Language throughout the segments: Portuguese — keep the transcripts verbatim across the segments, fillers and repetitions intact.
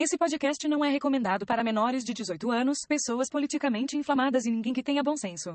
Esse podcast não é recomendado para menores de dezoito anos, pessoas politicamente inflamadas e ninguém que tenha bom senso.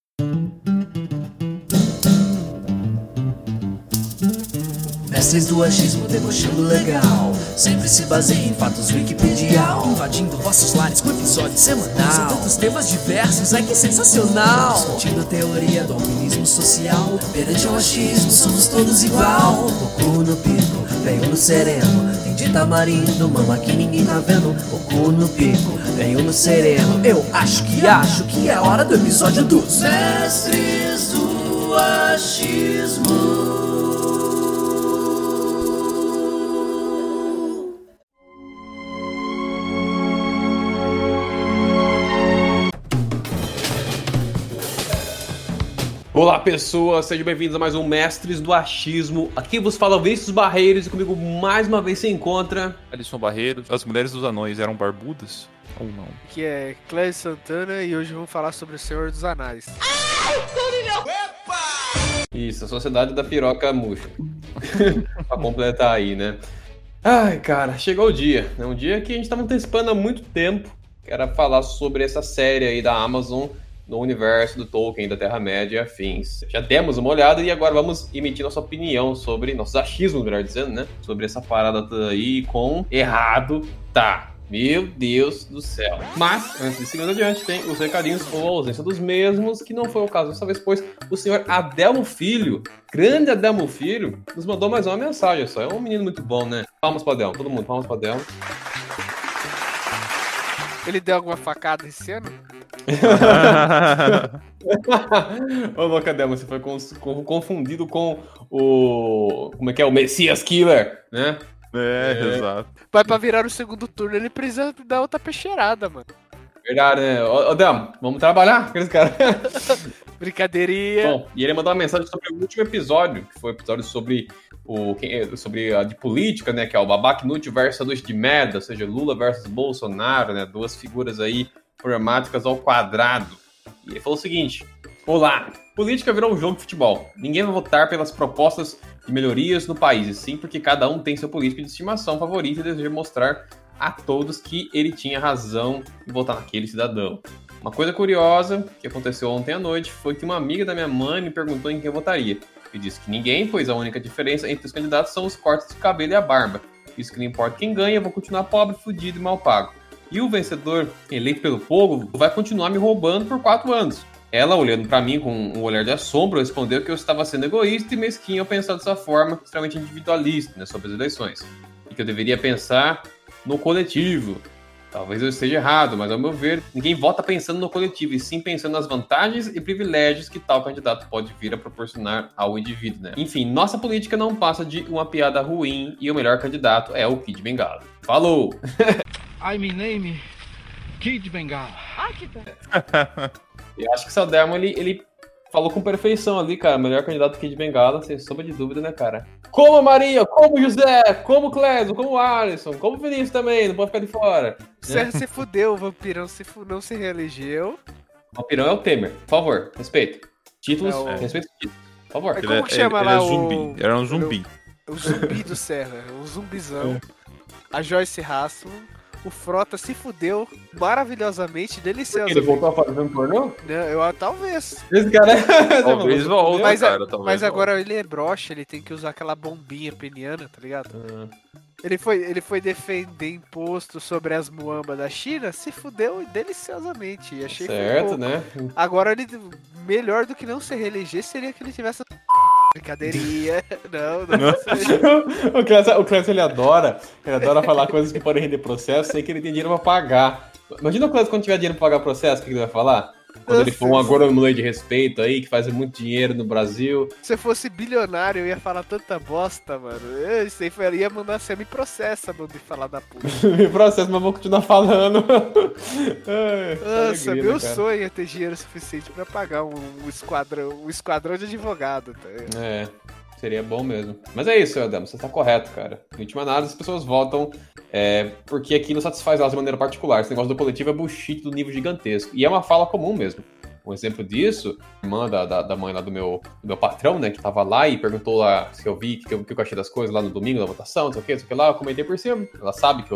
Mestres do achismo debochando legal, sempre se baseia em fatos wikipedial, invadindo vossos lares com episódio semanal. São tantos temas diversos, ai que sensacional. Discutindo a teoria do alpinismo social, perante ao achismo somos todos igual. O cu no pico, veio no sereno, tem de tamarindo, mama que ninguém tá vendo. O cu no pico, veio no sereno. Eu acho que acho que é hora do episódio dos Mestres do Achismo. Olá pessoas, sejam bem-vindos a mais um Mestres do Achismo. Aqui vos fala o Vinícius Barreiros e comigo mais uma vez se encontra... Alisson Barreiros. As mulheres dos anões eram barbudas ou não? Aqui é Clédio Santana e hoje vamos falar sobre o Senhor dos Anéis. Isso, a Sociedade da Piroca Murcha. Pra completar aí, né? Ai, cara, chegou o dia. É um dia que a gente tava antecipando há muito tempo. Que era falar sobre essa série aí da Amazon no universo do Tolkien, da Terra-média e afins. Já demos uma olhada e agora vamos emitir nossa opinião sobre, nossos achismos, melhor dizendo, né? Sobre essa parada toda aí com errado tá. Meu Deus do céu. Mas, antes de seguir adiante, tem os recadinhos ou a ausência dos mesmos, que não foi o caso dessa vez, pois o senhor Adelmo Filho, grande Adelmo Filho, nos mandou mais uma mensagem só. É um menino muito bom, né? Palmas pra Adelmo, todo mundo, palmas pra Adelmo. Ele deu alguma facada esse ano? Ô, louco, Adelmo, você foi confundido com o... Como é que é? O Messias Killer, né? É, é, exato. Vai pra virar o segundo turno, ele precisa dar outra peixeirada, mano. Verdade, né? Ô, Adelmo, vamos trabalhar? Aqueles caras. Brincadeirinha. Bom, e ele mandou uma mensagem sobre o último episódio, que foi o episódio sobre o sobre a de política, né? Que é o Babaca Inútil versus Sanduíche de Merda, ou seja, Lula versus Bolsonaro, né? Duas figuras aí programáticas ao quadrado. E ele falou o seguinte: olá, política virou um jogo de futebol. Ninguém vai votar pelas propostas de melhorias no país, e sim porque cada um tem seu político de estimação favorito e deseja mostrar a todos que ele tinha razão em votar naquele cidadão. Uma coisa curiosa que aconteceu ontem à noite foi que uma amiga da minha mãe me perguntou em quem eu votaria. Eu disse que ninguém, pois a única diferença entre os candidatos são os cortes de cabelo e a barba. Isso que não importa quem ganha, eu vou continuar pobre, fudido e mal pago. E o vencedor, eleito pelo povo, vai continuar me roubando por quatro anos. Ela, olhando pra mim com um olhar de assombro, respondeu que eu estava sendo egoísta e mesquinho ao pensar dessa forma, extremamente individualista, né, sobre as eleições. E que eu deveria pensar no coletivo. Talvez eu esteja errado, mas ao meu ver, ninguém vota pensando no coletivo, e sim pensando nas vantagens e privilégios que tal candidato pode vir a proporcionar ao indivíduo, né? Enfim, nossa política não passa de uma piada ruim e o melhor candidato é o Kid Bengala. Falou! I me name Kid Bengala. Ah, que bom. Eu acho que o Saldermo, ele, ele falou com perfeição ali, cara. Melhor candidato Kid Bengala, sem sombra de dúvida, né, cara? Como a Maria, como o José, como o Clésio, como o Alisson, como o Vinícius também, não pode ficar de fora. Você Né? se fudeu, o vampirão se fu- não se reelegeu. O vampirão é o Temer, por favor, respeito. Títulos, É o- respeito os títulos, por favor. É Ele, como é- que chama ele, lá ele é o- zumbi. Era um zumbi. O zumbi do Serra, o zumbizão. A Joyce Hasselman. O Frota se fudeu maravilhosamente, Ele deliciosamente. voltou a fazer um pornô? Não, eu, talvez. Esse cara é... Talvez volte, Mas, a- cara. Talvez mas volte. agora ele é broxa, ele tem que usar aquela bombinha peniana, tá ligado? Ah, Ele foi, ele foi defender imposto sobre as muambas da China, se fudeu deliciosamente. E achei que foi certo, pouco. né? Agora ele, melhor do que não se reeleger seria que ele tivesse... Brincadeirinha. Não, não, não. o Clécio, o Clécio, ele adora, ele adora falar coisas que podem render processo sem que ele tenha dinheiro pra pagar. Imagina o Clécio quando tiver dinheiro pra pagar processo, o que ele vai falar? Quando ele for um agoromulei de respeito aí, que faz muito dinheiro no Brasil. Se eu fosse bilionário, eu ia falar tanta bosta, mano. Eu sei, eu ia mandar você me processa, mano, de falar da puta. Me processo, mas vou continuar falando. Ai, Nossa, alegria, meu né, cara? sonho é ter dinheiro suficiente pra pagar um, um esquadrão, um esquadrão de advogado, tá? É, seria bom mesmo. Mas é isso, Adamo, você tá correto, cara. Em última análise, as pessoas votam é, porque aquilo satisfaz elas de maneira particular. Esse negócio do coletivo é bullshit do nível gigantesco. E é uma fala comum mesmo. Um exemplo disso, a irmã da, da, da mãe lá do meu, do meu patrão, né, que tava lá e perguntou lá se eu vi, o que, que, que eu achei das coisas lá no domingo, da votação, não sei o que, não sei o que lá, eu comentei por cima. Ela sabe que eu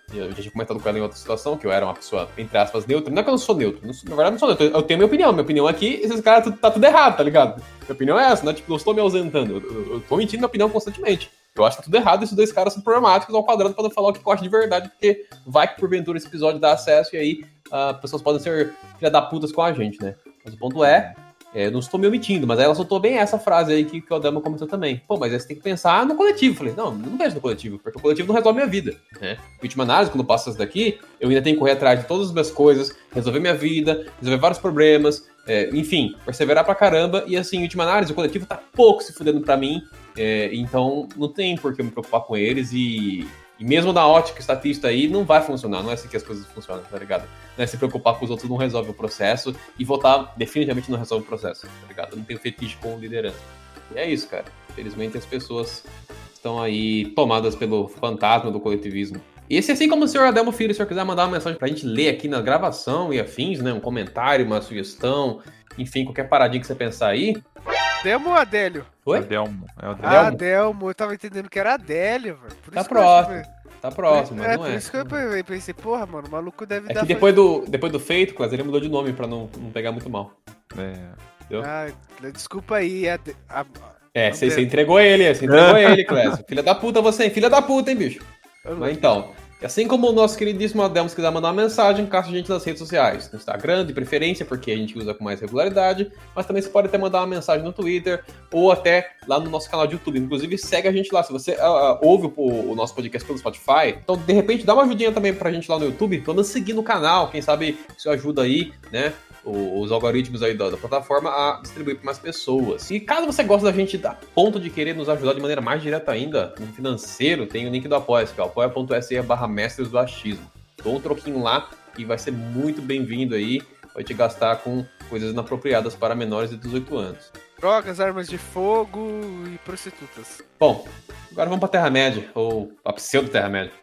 Eu já tinha comentado com ela em outra situação, que eu era uma pessoa, entre aspas, neutra. Não é que eu não sou neutro, não sou, na verdade eu não sou neutro, eu tenho minha opinião. Minha opinião aqui, esses caras, tá tudo errado, tá ligado? Minha opinião é essa, né? Tipo, eu estou me ausentando, eu, eu, eu tô mentindo minha opinião constantemente. Eu acho que tá tudo errado, esses dois caras são problemáticos ao quadrado pra não falar o que eu acho de verdade, porque vai que porventura esse episódio dá acesso e aí uh, pessoas podem ser filha da putas com a gente, né? Mas o ponto é, é eu não estou me omitindo, mas aí ela soltou bem essa frase aí que, que o Adama comentou também. Pô, mas aí você tem que pensar no coletivo. Eu falei, não, eu não penso no coletivo, porque o coletivo não resolve minha vida, né? Última análise, quando eu passo isso daqui, eu ainda tenho que correr atrás de todas as minhas coisas, resolver minha vida, resolver vários problemas, é, enfim, perseverar pra caramba, e assim, em última análise, o coletivo tá pouco se fudendo pra mim, é, então não tem por que eu me preocupar com eles, e, e mesmo na ótica estatística aí, não vai funcionar, não é assim que as coisas funcionam, tá ligado? Não é se preocupar com os outros não resolve o processo, e votar definitivamente não resolve o processo, tá ligado? Eu não tenho fetiche com liderança. E é isso, cara. Infelizmente as pessoas estão aí tomadas pelo fantasma do coletivismo. E se assim como o senhor Adelmo Filho, se o senhor quiser mandar uma mensagem pra gente ler aqui na gravação e afins, né? Um comentário, uma sugestão, enfim, qualquer paradinha que você pensar aí. Adelmo ou Adélio? Oi? Adelmo. É o Adelmo. Ah, Adelmo, eu tava entendendo que era Adélio, velho. Por Tá isso que próximo. eu achei- Tá próximo, é, mas não por é. isso que eu pensei, porra, mano, o maluco deve É dar... que depois do, depois do feito, Clas, ele mudou de nome pra não, não pegar muito mal. É. Entendeu? Ah, desculpa aí, a, a, É, você, André. você entregou ele, você entregou ele, Clécio. Filha da puta você, hein? Filha da puta, hein, bicho? eu não- Mas então, assim como o nosso queridíssimo Adelmo, se quiser mandar uma mensagem, caça a gente nas redes sociais. No Instagram, de preferência, porque a gente usa com mais regularidade. Mas também você pode até mandar uma mensagem no Twitter ou até lá no nosso canal de YouTube. Inclusive, segue a gente lá. Se você uh, ouve o, o nosso podcast pelo Spotify, então, de repente, dá uma ajudinha também pra gente lá no YouTube. Pelo menos seguir no canal. Quem sabe isso ajuda aí, né? Os algoritmos aí da, da plataforma a distribuir para mais pessoas. E caso você goste da gente a ponto de querer nos ajudar de maneira mais direta ainda, no financeiro, tem o link do Apoia-se, que é apoia.se barra mestres do achismo. Dou um troquinho lá e vai ser muito bem-vindo aí. Vai te gastar com coisas inapropriadas para menores de dezoito anos. Drogas, armas de fogo e prostitutas. Bom, agora vamos pra Terra-média, ou a pseudo-Terra-média.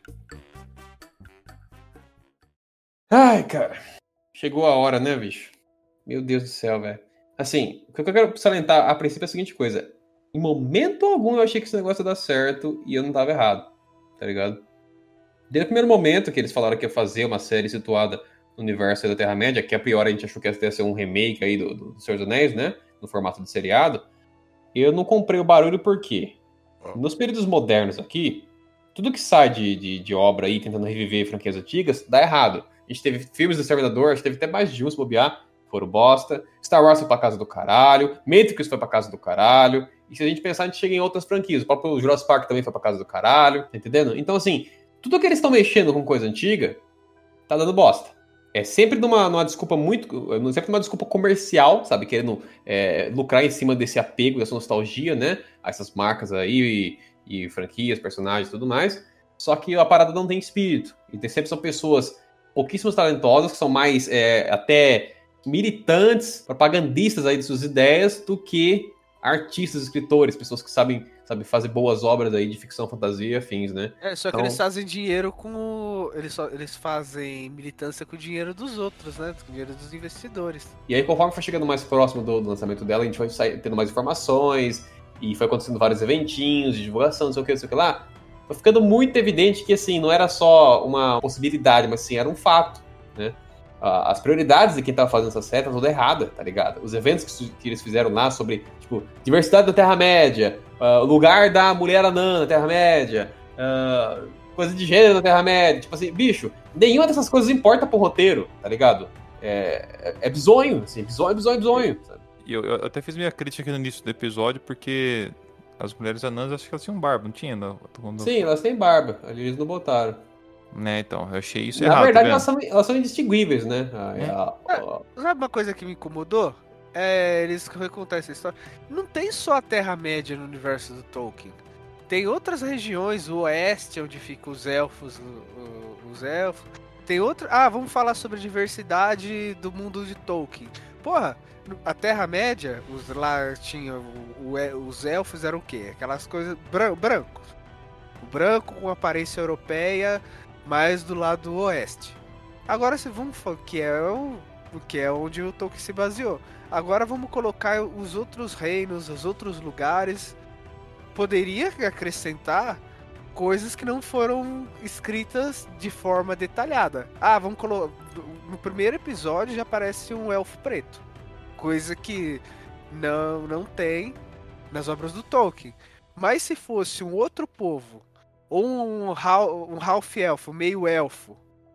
Ai, cara. Chegou a hora, né, bicho? Meu Deus do céu, velho. Assim, o que eu quero salientar a princípio é a seguinte coisa. Em momento algum eu achei que esse negócio ia dar certo e eu não tava errado, tá ligado? Desde o primeiro momento que eles falaram que ia fazer uma série situada no universo da Terra-média, que a priori a gente achou que ia ser um remake aí do, do Senhor dos Anéis, né? No formato de seriado. Eu não comprei o barulho porque nos períodos modernos aqui, tudo que sai de, de, de obra aí tentando reviver franquias antigas, dá errado. A gente teve filmes do Exterminador, a gente teve até mais de um se bobear, foram bosta. Star Wars foi pra casa do caralho. Matrix foi pra casa do caralho. E se a gente pensar, a gente chega em outras franquias. O próprio Jurassic Park também foi pra casa do caralho. Tá entendendo? Então, assim, tudo que eles estão mexendo com coisa antiga, tá dando bosta. É sempre numa, numa desculpa muito... Sempre numa desculpa comercial, sabe? Querendo é, lucrar em cima desse apego, dessa nostalgia, né? A essas marcas aí, e, e franquias, personagens e tudo mais. Só que a parada não tem espírito. E tem, sempre são pessoas pouquíssimas talentosas, que são mais é, até militantes, propagandistas aí de suas ideias, do que artistas, escritores, pessoas que sabem, sabem fazer boas obras aí de ficção, fantasia e afins, né? É, só que Então- eles fazem dinheiro com o... Eles, só, eles fazem militância com o dinheiro dos outros, né? Com o dinheiro dos investidores. E aí, conforme foi chegando mais próximo do, do lançamento dela, a gente foi sair, tendo mais informações, e foi acontecendo vários eventinhos de divulgação, não sei o que, não sei o que lá. Foi ficando muito evidente que, assim, não era só uma possibilidade, mas, assim, era um fato, né? Ah, as prioridades de quem tava fazendo essa série estavam toda errada, tá ligado? Os eventos que, su- que eles fizeram lá sobre, tipo, diversidade da Terra-média, ah, o lugar da mulher anã na Terra-média, ah, coisa de gênero na Terra-média, tipo assim, bicho, nenhuma dessas coisas importa pro roteiro, tá ligado? É, é, é bizonho, assim, bizonho, bizonho, bizonho, sabe? E eu, eu até fiz minha crítica aqui no início do episódio, porque as mulheres anãs, acho que elas tinham barba, não tinha? Não, quando- Sim, elas têm barba, ali eles não botaram. Né, então, eu achei isso Na errado, verdade, tá elas vendo? são, elas são indistinguíveis, né? A- É. a- a- Sabe uma coisa que me incomodou? É, eles recontar essa história. Não tem só a Terra-média no universo do Tolkien. Tem outras regiões, o oeste, onde ficam os elfos, o- o- os elfos. Tem outra... Ah, vamos falar sobre a diversidade do mundo de Tolkien. Porra, a Terra-média, os lá tinham... o- o- os elfos eram o quê? Aquelas coisas... Bran brancos. O branco com aparência europeia, mais do lado oeste. Agora, se vamos falar que é o... que é onde o Tolkien se baseou. Agora vamos colocar os outros reinos, os outros lugares. Poderia acrescentar coisas que não foram escritas de forma detalhada. Ah, vamos colocar... No primeiro episódio já aparece um elfo preto. Coisa que não, não tem nas obras do Tolkien. Mas se fosse um outro povo, ou um, um half-elfo, meio-elfo,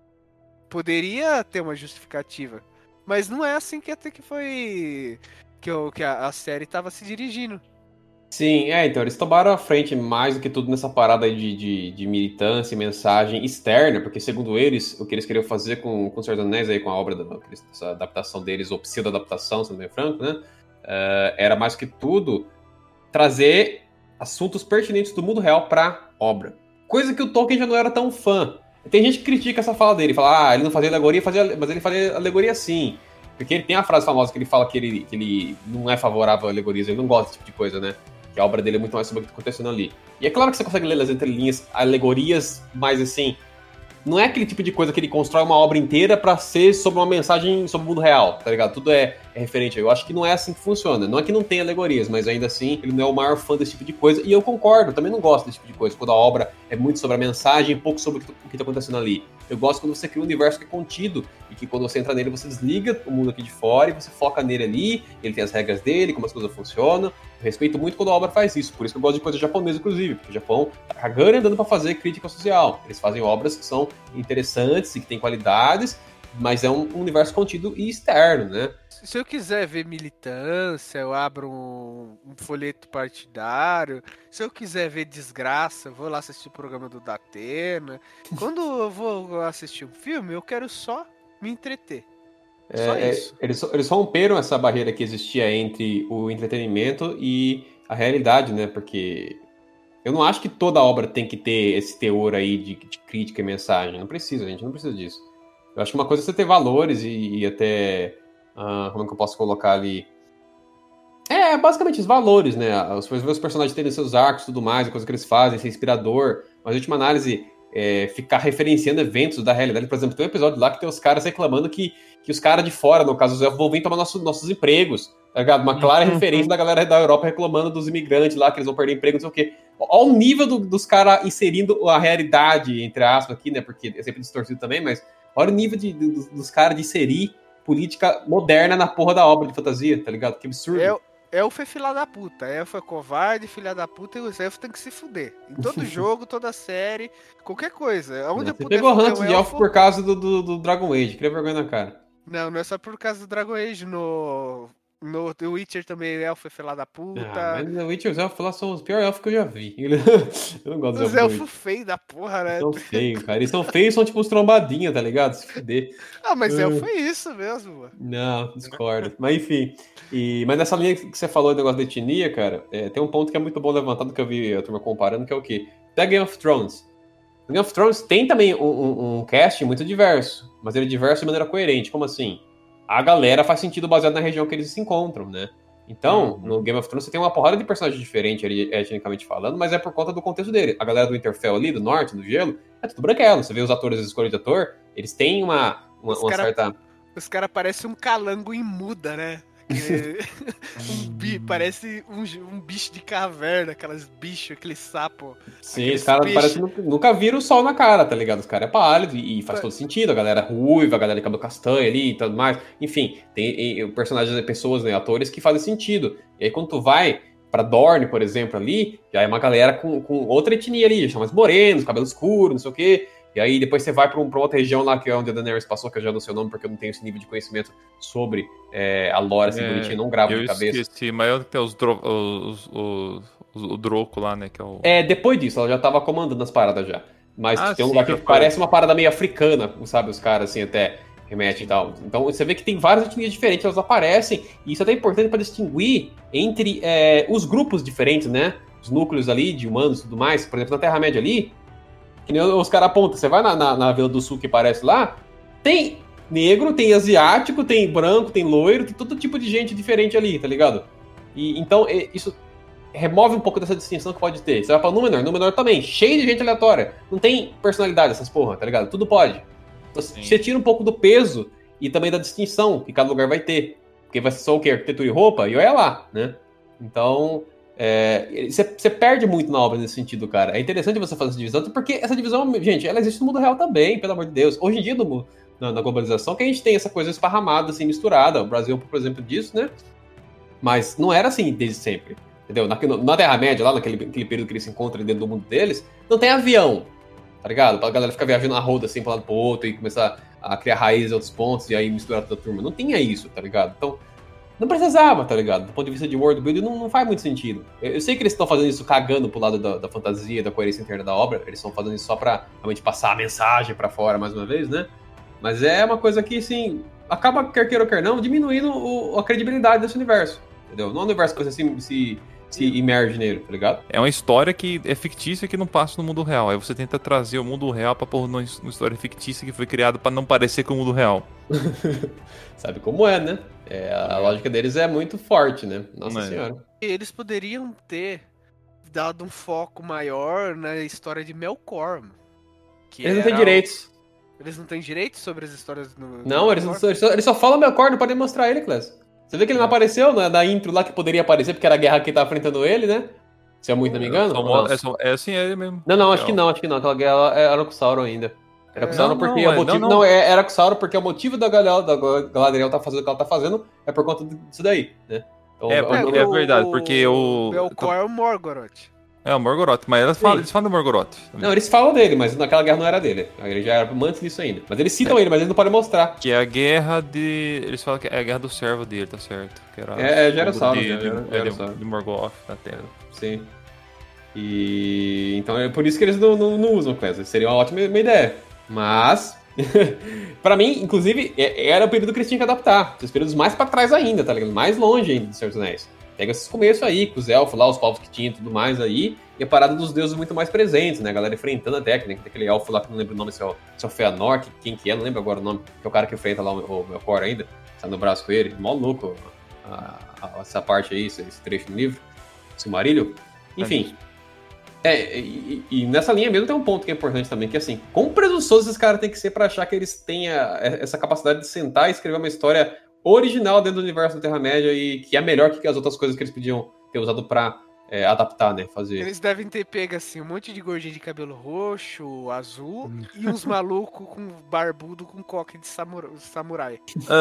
poderia ter uma justificativa. Mas não é assim que até que foi... que, eu, que a, a série estava se dirigindo. Sim, é, então, eles tomaram a frente mais do que tudo nessa parada aí de, de, de militância e mensagem externa, porque segundo eles, o que eles queriam fazer com, com o Senhor dos Anéis, aí, com a obra, da, essa adaptação deles, ou pseudo-adaptação, sendo bem franco, né, uh, era mais do que tudo trazer assuntos pertinentes do mundo real pra obra. Coisa que o Tolkien já não era tão fã. Tem gente que critica essa fala dele, fala, ah, ele não fazia alegoria, fazia, mas ele fazia alegoria sim. Porque ele tem a frase famosa que ele fala que ele, que ele não é favorável a alegorias, ele não gosta desse tipo de coisa, né? Que a obra dele é muito mais sobre o que está acontecendo ali. E é claro que você consegue ler nas entrelinhas alegorias, mas assim, não é aquele tipo de coisa que ele constrói uma obra inteira pra ser sobre uma mensagem sobre o mundo real, tá ligado? Tudo é, é referente. Eu acho que não é assim que funciona. Não é que não tem alegorias, mas ainda assim, ele não é o maior fã desse tipo de coisa. E eu concordo, também não gosto desse tipo de coisa. Quando a obra é muito sobre a mensagem e pouco sobre o que tá acontecendo ali. Eu gosto quando você cria um universo que é contido e que quando você entra nele, você desliga o mundo aqui de fora e você foca nele ali. Ele tem as regras dele, como as coisas funcionam. Eu respeito muito quando a obra faz isso. Por isso que eu gosto de coisa japonesa, inclusive. Porque o Japão tá cagando e andando pra fazer crítica social. Eles fazem obras que são interessantes e que têm qualidades, mas é um universo contido e externo, né? Se eu quiser ver militância, eu abro um, um folheto partidário. Se eu quiser ver desgraça, eu vou lá assistir o programa do Datena. Quando eu vou assistir um filme, eu quero só me entreter. Só É, isso. Eles, eles romperam essa barreira que existia entre o entretenimento e a realidade, né? Porque eu não acho que toda obra tem que ter esse teor aí de, de crítica e mensagem. Não precisa, gente, não precisa disso. Eu acho que uma coisa é você ter valores e, e até... Uh, como é que eu posso colocar ali? É, basicamente os valores, né? Os, os personagens terem seus arcos e tudo mais, a coisa que eles fazem, ser inspirador. Mas, em última análise, é, ficar referenciando eventos da realidade. Por exemplo, tem um episódio lá que tem os caras reclamando que, que os caras de fora, no caso os elfos, vão vir tomar nosso, nossos empregos. Tá ligado? Uma clara uhum. referência da galera da Europa reclamando dos imigrantes lá, que eles vão perder emprego, não sei o quê. Olha o nível do, dos caras inserindo a realidade, entre aspas, aqui, né? Porque é sempre distorcido também, mas olha o nível de, de, dos, dos caras de inserir política moderna na porra da obra de fantasia, tá ligado? Que absurdo. É, elfo é filha da puta. Elfo é covarde, filha da puta, e os elfos tem que se fuder. Em todo jogo, toda série, qualquer coisa. Onde Não, eu você puder pegou ranço um de elfo... elfo por causa do, do, do Dragon Age, queria vergonha na cara. Não, não é só por causa do Dragon Age. No, no The Witcher também, elfo é filha da puta. Ah, mas no Witcher os elfos lá são os piores elfos que eu já vi. Eu não gosto dos Os elfos feios da porra, né? Eles são feios, cara. Eles são feios, são tipo uns trombadinha, tá ligado? Se fuder. Ah, mas uh... elfo é isso mesmo, mano. Não, discordo. Mas enfim. E... Mas nessa linha que você falou do negócio da etnia, cara, é, tem um ponto que é muito bom levantado que eu vi a turma comparando, que é o quê? Da Game of Thrones. Game of Thrones tem também um, um, um cast muito diverso, mas ele é diverso de maneira coerente. Como assim? A galera faz sentido baseado na região que eles se encontram, né? Então, uhum. no Game of Thrones você tem uma porrada de personagens diferentes, etnicamente falando, mas é por conta do contexto dele. A galera do Winterfell ali, do norte, do gelo, é tudo branquelo. Você vê os atores, as escolhas de ator, eles têm uma, uma, uma cara, certa... Os caras parecem um calango em muda, né? um bi, parece um, um bicho de caverna, aquelas bichos, aquele sapo. Sim, os caras parecem nunca, nunca viram o sol na cara, tá ligado? Os caras é pálido e, e faz todo sentido. A galera ruiva, a galera de cabelo castanho ali e tudo mais. Enfim, tem e, personagens, pessoas, né, atores que fazem sentido. E aí quando tu vai pra Dorne, por exemplo, ali, já é uma galera com, com outra etnia ali, já mais morenos, cabelo escuro, não sei o quê. E aí depois você vai pra, um, pra outra região lá, que é onde a Daenerys passou, que eu já não sei o nome, porque eu não tenho esse nível de conhecimento sobre é, a lore, assim, é, bonitinho, não gravo de cabeça. Eu esqueci, mas é onde tem os, dro os, os, os, o Droco lá, né, que é o... É, depois disso, ela já tava comandando as paradas já. Mas ah, tem um sim, lugar que parece uma parada meio africana, sabe, os caras, assim, até remete e tal. Então você vê que tem várias etnias diferentes, elas aparecem, e isso é até importante pra distinguir entre é, os grupos diferentes, né, os núcleos ali de humanos e tudo mais. Por exemplo, na Terra-média ali, que nem os caras apontam, você vai na, na, na Vila do Sul que parece lá, tem negro, tem asiático, tem branco, tem loiro, tem todo tipo de gente diferente ali, tá ligado? E então isso remove um pouco dessa distinção que pode ter. Você vai pra Númenor, Númenor também, cheio de gente aleatória, não tem personalidade essas porra, tá ligado? Tudo pode. Então, você tira um pouco do peso e também da distinção que cada lugar vai ter, porque vai ser só o quê? Arquitetura e roupa, e olha lá, né? Então... Você é, perde muito na obra nesse sentido, cara. É interessante você fazer essa divisão, porque essa divisão, gente, ela existe no mundo real também, pelo amor de Deus. Hoje em dia, no, na, na globalização, que a gente tem essa coisa esparramada, assim, misturada. O Brasil, por exemplo, disso, né? Mas não era assim desde sempre, entendeu? Na, na Terra-média, lá naquele, naquele período que eles se encontram dentro do mundo deles, não tem avião, tá ligado? Pra galera ficar viajando na roda, assim, pra um lado pro outro e começar a criar raízes em outros pontos e aí misturar toda a turma. Não tinha isso, tá ligado? Então, não precisava, tá ligado? Do ponto de vista de world building, não, não faz muito sentido. Eu, eu sei que eles estão fazendo isso cagando pro lado da, da fantasia, da coerência interna da obra. Eles estão fazendo isso só pra realmente passar a mensagem pra fora, mais uma vez, né? Mas é uma coisa que, assim, acaba, quer queira ou quer não, diminuindo o, a credibilidade desse universo, entendeu? Não é um universo que você se, se, se imerge nele, tá ligado? É uma história que é fictícia que não passa no mundo real. Aí você tenta trazer o mundo real pra pôr numa história fictícia que foi criada pra não parecer com o mundo real. Sabe como é, né? É, a lógica deles é muito forte, né? Nossa é. senhora. Eles poderiam ter dado um foco maior na história de Melkor. Que eles não têm direitos. O... Eles não têm direitos sobre as histórias no. Não, eles, não, eles, só, eles só falam Melkor, não podem mostrar ele, Clécio. Você vê que ele não apareceu na, na intro lá que poderia aparecer, porque era a guerra que tava enfrentando ele, né? Se eu muito não me engano. É, só, é assim, é ele mesmo. Não, não, acho é. que não, acho que não. Aquela guerra era com o Sauron ainda. Era com o Sauron porque o motivo. Não, não. não, era com o Sauron porque o motivo da Galadriel, da Galadriel tá fazendo o que ela tá fazendo é por conta disso daí, né? Então, é, porque, é verdade, porque o. O Melkor é o Morgoroth. É, o Morgoroth, mas eles falam, eles falam do Morgoroth. Não, eles falam dele, mas naquela guerra não era dele. Ele já era antes disso ainda. Mas eles citam é. ele, mas eles não podem mostrar. Que é a guerra de. Eles falam que é a guerra do servo dele, tá certo? Que era é, já era Sauron, de, já era, de, já era de, de Morgoth na Terra. Sim. E. Então é por isso que eles não, não, não usam Clécio. Seria uma ótima ideia. Mas. Pra mim, inclusive, era o período que eles tinham que adaptar. Os períodos mais pra trás ainda, tá ligado? Mais longe ainda do Senhor dos Anéis. Pega esses começos aí, com os elfos lá, os povos que tinham e tudo mais aí, e a parada dos deuses muito mais presentes, né? A galera enfrentando a técnica, tem aquele elfo lá que não lembro o nome, se é o, se é o Feanor, que, quem que é, não lembro agora o nome, que é o cara que enfrenta lá o Melkor ainda, tá no braço com ele, mó louco a, a, essa parte aí, esse, esse trecho do livro, Silmarillion. Enfim. É, e, e nessa linha mesmo tem um ponto que é importante também, que assim, quão presunçosos esses caras têm que ser pra achar que eles têm a, essa capacidade de sentar e escrever uma história original dentro do universo da Terra-média e que é melhor que as outras coisas que eles podiam ter usado pra é, adaptar, né? Fazer. Eles devem ter pego assim, um monte de gordinho de cabelo roxo, azul hum. e uns malucos com barbudo com coque de samura- samurai.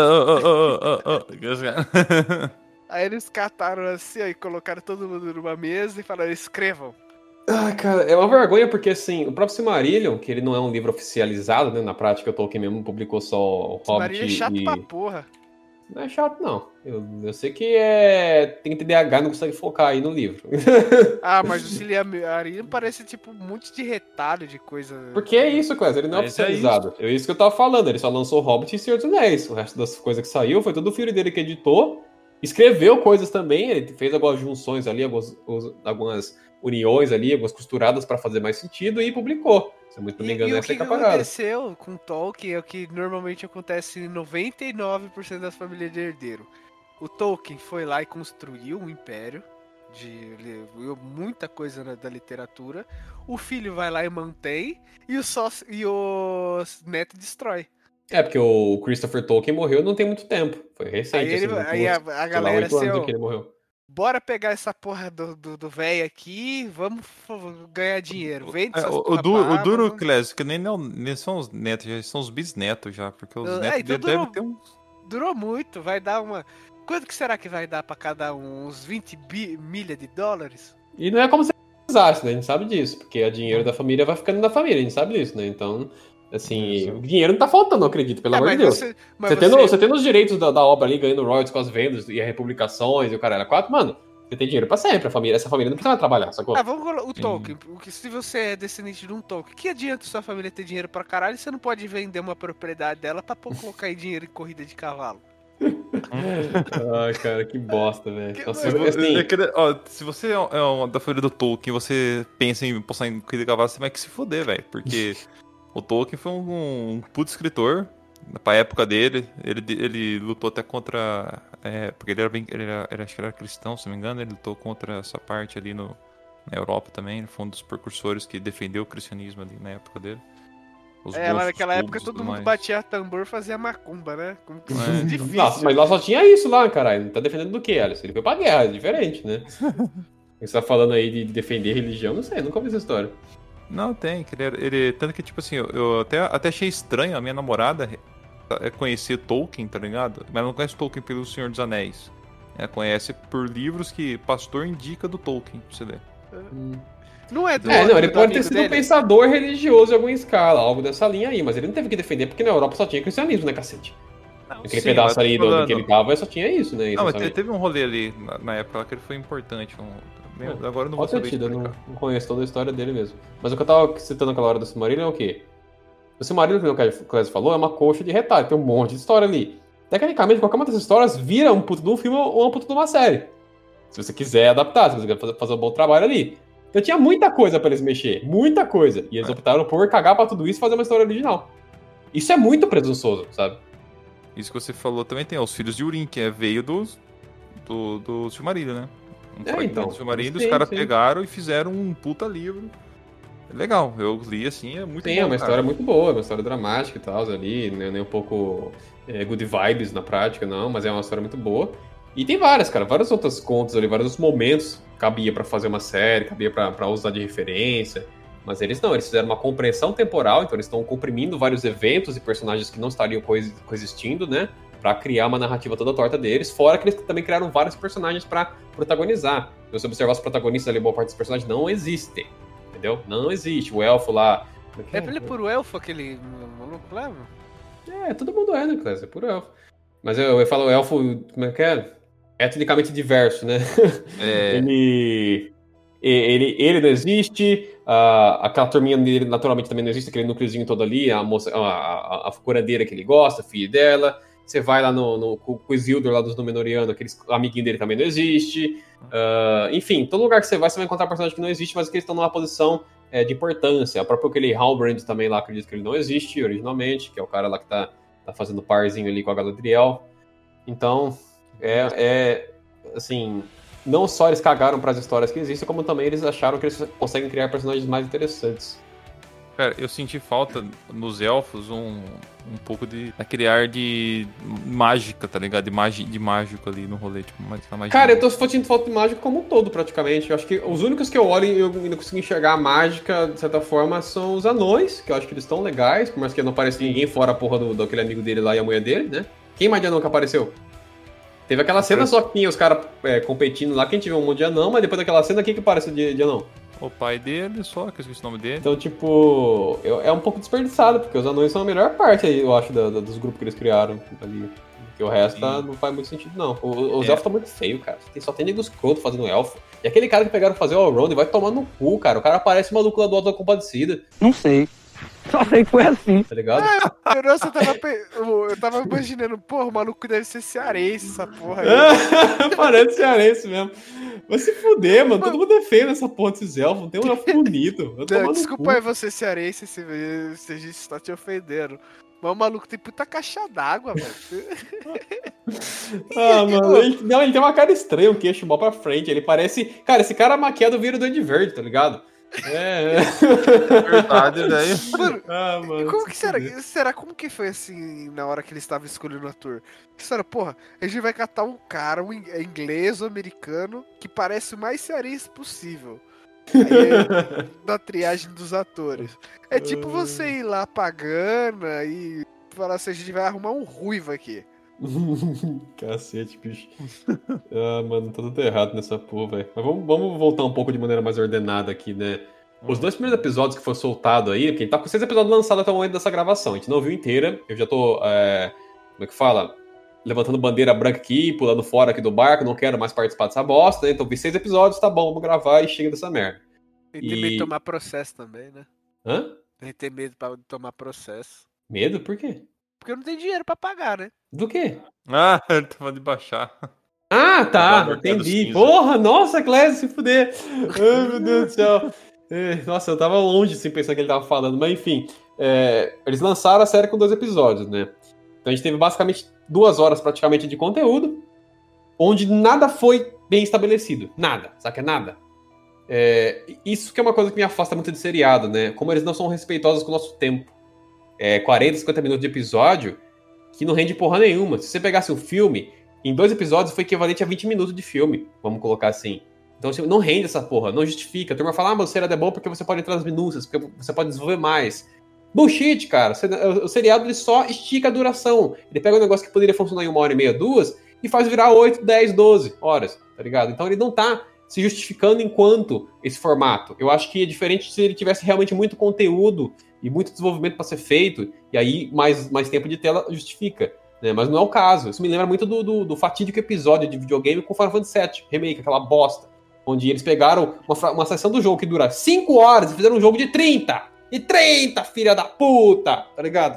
Aí eles cataram assim ó, e colocaram todo mundo numa mesa e falaram, escrevam. Ah, cara, é uma vergonha porque, assim, o próprio Silmarillion, que ele não é um livro oficializado, né, na prática o Tolkien mesmo publicou só o Hobbit Silmarillion é chato e... pra porra. Não é chato, não. Eu, eu sei que é... tem T D A H e não consegue focar aí no livro. Ah, mas o Silmarillion parece, tipo, um monte de retalho de coisa... Porque é isso, Cléber, ele não é oficializado. É isso. é isso que eu tava falando, ele só lançou o Hobbit e Senhor dos Anéis. O resto das coisas que saiu foi tudo o filho dele que editou, escreveu coisas também, ele fez algumas junções ali, algumas... algumas uniões ali, algumas costuradas pra fazer mais sentido e publicou. Se eu muito não me engano, e, e essa o que, é a que parada. aconteceu com Tolkien é o que normalmente acontece em noventa e nove por cento das famílias de herdeiro. O Tolkien foi lá e construiu um império, de muita coisa na, da literatura. O filho vai lá e mantém, e o, sócio, e o neto destrói. É, porque o Christopher Tolkien morreu não tem muito tempo. Foi recente. Aí, ele, assim, aí a, a galera assim, que ele morreu. Bora pegar essa porra do, do, do velho aqui, vamos ganhar dinheiro. Vende essas é, o, porra o, duro, pra o duro, Amazon. Clésio, que nem, não, nem são os netos, já são os bisnetos já, porque os É, netos então dele durou, devem ter um... Durou muito, vai dar uma... Quanto que será que vai dar pra cada um? Uns vinte bi, milha de dólares? E não é como se precisasse, né? A gente sabe disso, porque o dinheiro da família vai ficando na família, a gente sabe disso, né? Então... Assim, o dinheiro não tá faltando, eu acredito, pelo é, amor de Deus. Você, você, tendo, você... você tendo os direitos da, da obra ali, ganhando royalties com as vendas e as republicações e o caralho, quatro, mano, você tem dinheiro pra sempre, a família, essa família não precisa mais trabalhar, sacou? Ah, vamos colocar o Tolkien, porque se você é descendente de um Tolkien, que adianta sua família ter dinheiro pra caralho e você não pode vender uma propriedade dela pra colocar em dinheiro em corrida de cavalo? Ai, cara, que bosta, velho. Que... Nossa, assim... Se você é uma da família do Tolkien, você pensa em postar em corrida de cavalo, você vai que se foder, velho, porque... O Tolkien foi um, um puto escritor, pra época dele, ele, ele lutou até contra, é, porque ele era bem, ele era, ele, acho que era cristão, se não me engano, ele lutou contra essa parte ali no, na Europa também, ele foi um dos precursores que defendeu o cristianismo ali na época dele. Os é, lá naquela época todo mundo mais. batia tambor e fazia macumba, né? Como que é. Difícil. Nossa, mas lá só tinha isso lá, caralho, não tá defendendo do que, Alice? Ele foi pra guerra, é diferente, né? Você tá falando aí de defender religião, não sei, nunca ouvi essa história. Não, tem. Que ele, era- ele- tanto que, tipo assim, eu, eu até, até achei estranho a minha namorada é, conhecer Tolkien, tá ligado? Mas ela não conhece Tolkien pelo Senhor dos Anéis. Ela conhece por livros que pastor indica do Tolkien, pra você ler. Não é do É, não, ele do pode ter amigo sido um dele? pensador religioso em alguma escala, algo dessa linha aí, mas ele não teve que defender porque na Europa só tinha cristianismo, né, cacete? Aquele Sim, pedaço mas tô ali do, do falando- que ele tava só tinha isso, né? Não, mas te- essencialmente. teve um rolê ali na, na época lá que ele foi importante. Um, É, agora eu não vou Pode ter saber tido, eu não, explicar. não conheço toda a história dele mesmo. Mas o que eu tava citando aquela hora do Silmarillion é o quê? O Silmarillion, que o Clésio falou, é uma coxa de retalho, tem um monte de história ali. Tecnicamente, qualquer uma dessas histórias vira um puto de um filme ou uma puta de uma série. Se você quiser adaptar, se você quiser fazer, fazer um bom trabalho ali. Então tinha muita coisa pra eles mexer, muita coisa. E eles É. optaram por cagar pra tudo isso e fazer uma história original. Isso é muito presunçoso, sabe? Isso que você falou também tem, os filhos de Urim, que é, veio dos, do, do Silmarillion, né? Um É, fragmento então. do Silmarillion, Sim, os caras sim. pegaram e fizeram um puta livro. É legal, eu li assim, é muito Sim, bom, é uma cara. história muito boa, uma história dramática e tal, ali, né, nem um pouco é, good vibes na prática, não, mas é uma história muito boa. E tem várias, cara, vários outros contos ali, vários outros momentos cabia pra fazer uma série, cabia pra, pra usar de referência, mas eles não, eles fizeram uma compreensão temporal, então eles estão comprimindo vários eventos e personagens que não estariam coexi- coexistindo, né, pra criar uma narrativa toda torta deles, fora que eles também criaram vários personagens pra protagonizar. Se você observar os protagonistas ali, boa parte dos personagens não existem, entendeu? Não existe, o elfo lá... como que É ele por elfo, aquele maluco lá? mano? É, todo mundo é, né, Clécio? É puro elfo. Mas eu, eu falo elfo, como é que é? Etnicamente diverso, né? É, Ele, ele, ele não existe, a, aquela turminha dele naturalmente também não existe, aquele núcleozinho todo ali, a moça, a, a, a curandeira que ele gosta, filho dela. Você vai lá no, no com o Isildur lá dos Númenóreanos, aquele amiguinho dele também não existe. Ah, enfim, todo lugar que você vai, você vai encontrar personagem que não existe, mas que eles estão numa posição é, de importância. O próprio aquele Halbrand também lá, acredito que ele não existe originalmente, que é o cara lá que tá, tá fazendo parzinho ali com a Galadriel. Então, é, é assim, não só eles cagaram para as histórias que existem, como também eles acharam que eles conseguem criar personagens mais interessantes. cara, eu senti falta nos elfos um, um pouco de aquele ar de mágica, tá ligado? De, magi, de mágico ali no rolê, tipo, mais a magia. Cara, eu tô sentindo falta de mágica como um todo, praticamente. Eu acho que os únicos que eu olho e eu ainda consigo enxergar a mágica, de certa forma, são os anões, que eu acho que eles estão legais, por mais que não apareça ninguém fora a porra do, daquele amigo dele lá e a mulher dele, né? Quem mais de anão que apareceu? Teve aquela cena só que tinha os caras é, competindo lá, quem tiver um monte de anão, mas depois daquela cena, quem que apareceu de, de anão? O pai dele só, que eu esqueci o nome dele. Então, tipo, eu- é um pouco desperdiçado, porque os anões são a melhor parte aí, eu acho, da- da- dos grupos que eles criaram ali. Porque o resto tá- não faz muito sentido, não. O- os É. elfos estão muito feios, cara. Tem- Só tem nego escroto fazendo elfo. E aquele cara que pegaram pra fazer o All-Round vai tomar no cu, cara. O cara parece maluco lá do Auto da Compadecida, Não sei. Só sei que foi assim. tá ligado? Eu, nossa, eu tava, pe- eu, eu tava imaginando, porra, o maluco deve ser cearense, essa porra aí. Parece cearense mesmo. Vai se fuder, mano. Todo mundo é feio nessa porra desses elfos. Não tem um elfo bonito. Vai tomar Não, no desculpa cu. aí você cearense se, se a gente está te ofendendo. Mas o maluco tem puta caixa d'água, velho. Ah, mano, ele, não, ele tem uma cara estranha, um queixo mó pra frente. Ele parece. Cara, esse cara maquiado vira o Duende Verde, tá ligado? É. Verdade, velho. Mano, Ah, e mano. como se que será? fuder. Será como que foi assim na hora que ele estava escolhendo o ator? Será, porra, a gente vai catar um cara, um in- é inglês ou americano, que parece o mais cearense possível. Aí, na triagem dos atores. É tipo você ir lá pra Gana e falar assim, a gente vai arrumar um ruivo aqui. Cacete, bicho. Ah, mano, tá tudo errado nessa porra, velho. Mas vamos, vamos voltar um pouco de maneira mais ordenada aqui, né? Os dois primeiros episódios que foram soltados aí, porque a gente tá com seis episódios lançados até o momento dessa gravação. A gente não viu inteira. Eu já tô, é, como é que fala? Levantando bandeira branca aqui, pulando fora aqui do barco. Não quero mais participar dessa bosta, né? Então vi seis episódios, tá bom, vamos gravar e chega dessa merda. E tem E- medo de tomar processo também, né? Hã? Tem ter medo pra tomar processo. Medo? Por quê? Porque não tem dinheiro pra pagar, né? Do quê? Ah, ele tava de baixar. Ah, tá, Mercado entendi. cinza. Porra, nossa, Clécio, se fuder. Ai, meu Deus do céu. É, nossa, eu tava longe sem pensar que ele tava falando, mas enfim. é, eles lançaram a série com dois episódios, né? Então a gente teve basicamente duas horas praticamente de conteúdo, onde nada foi bem estabelecido. Nada, saca? Nada. É, isso que é uma coisa que me afasta muito de seriado, né? Como eles não são respeitosos com o nosso tempo. É, quarenta, cinquenta minutos de episódio que não rende porra nenhuma. Se você pegasse um filme, em dois episódios foi equivalente a vinte minutos de filme, vamos colocar assim. Então assim, não rende essa porra, não justifica. A turma fala, ah, mas o seriado é bom porque você pode entrar nas minúcias, porque você pode desenvolver mais. Bullshit, cara. O seriado ele só estica a duração. Ele pega um negócio que poderia funcionar em uma hora e meia, duas, e faz virar oito, dez, doze horas, tá ligado? Então ele não tá se justificando enquanto esse formato. Eu acho que é diferente se ele tivesse realmente muito conteúdo e muito desenvolvimento para ser feito, e aí mais, mais tempo de tela justifica. Né? Mas não é o caso. Isso me lembra muito do, do, do fatídico episódio de videogame com Final Fantasy sete, remake, aquela bosta, onde eles pegaram uma, uma sessão do jogo que dura cinco horas e fizeram um jogo de trinta. E trinta, filha da puta, tá ligado?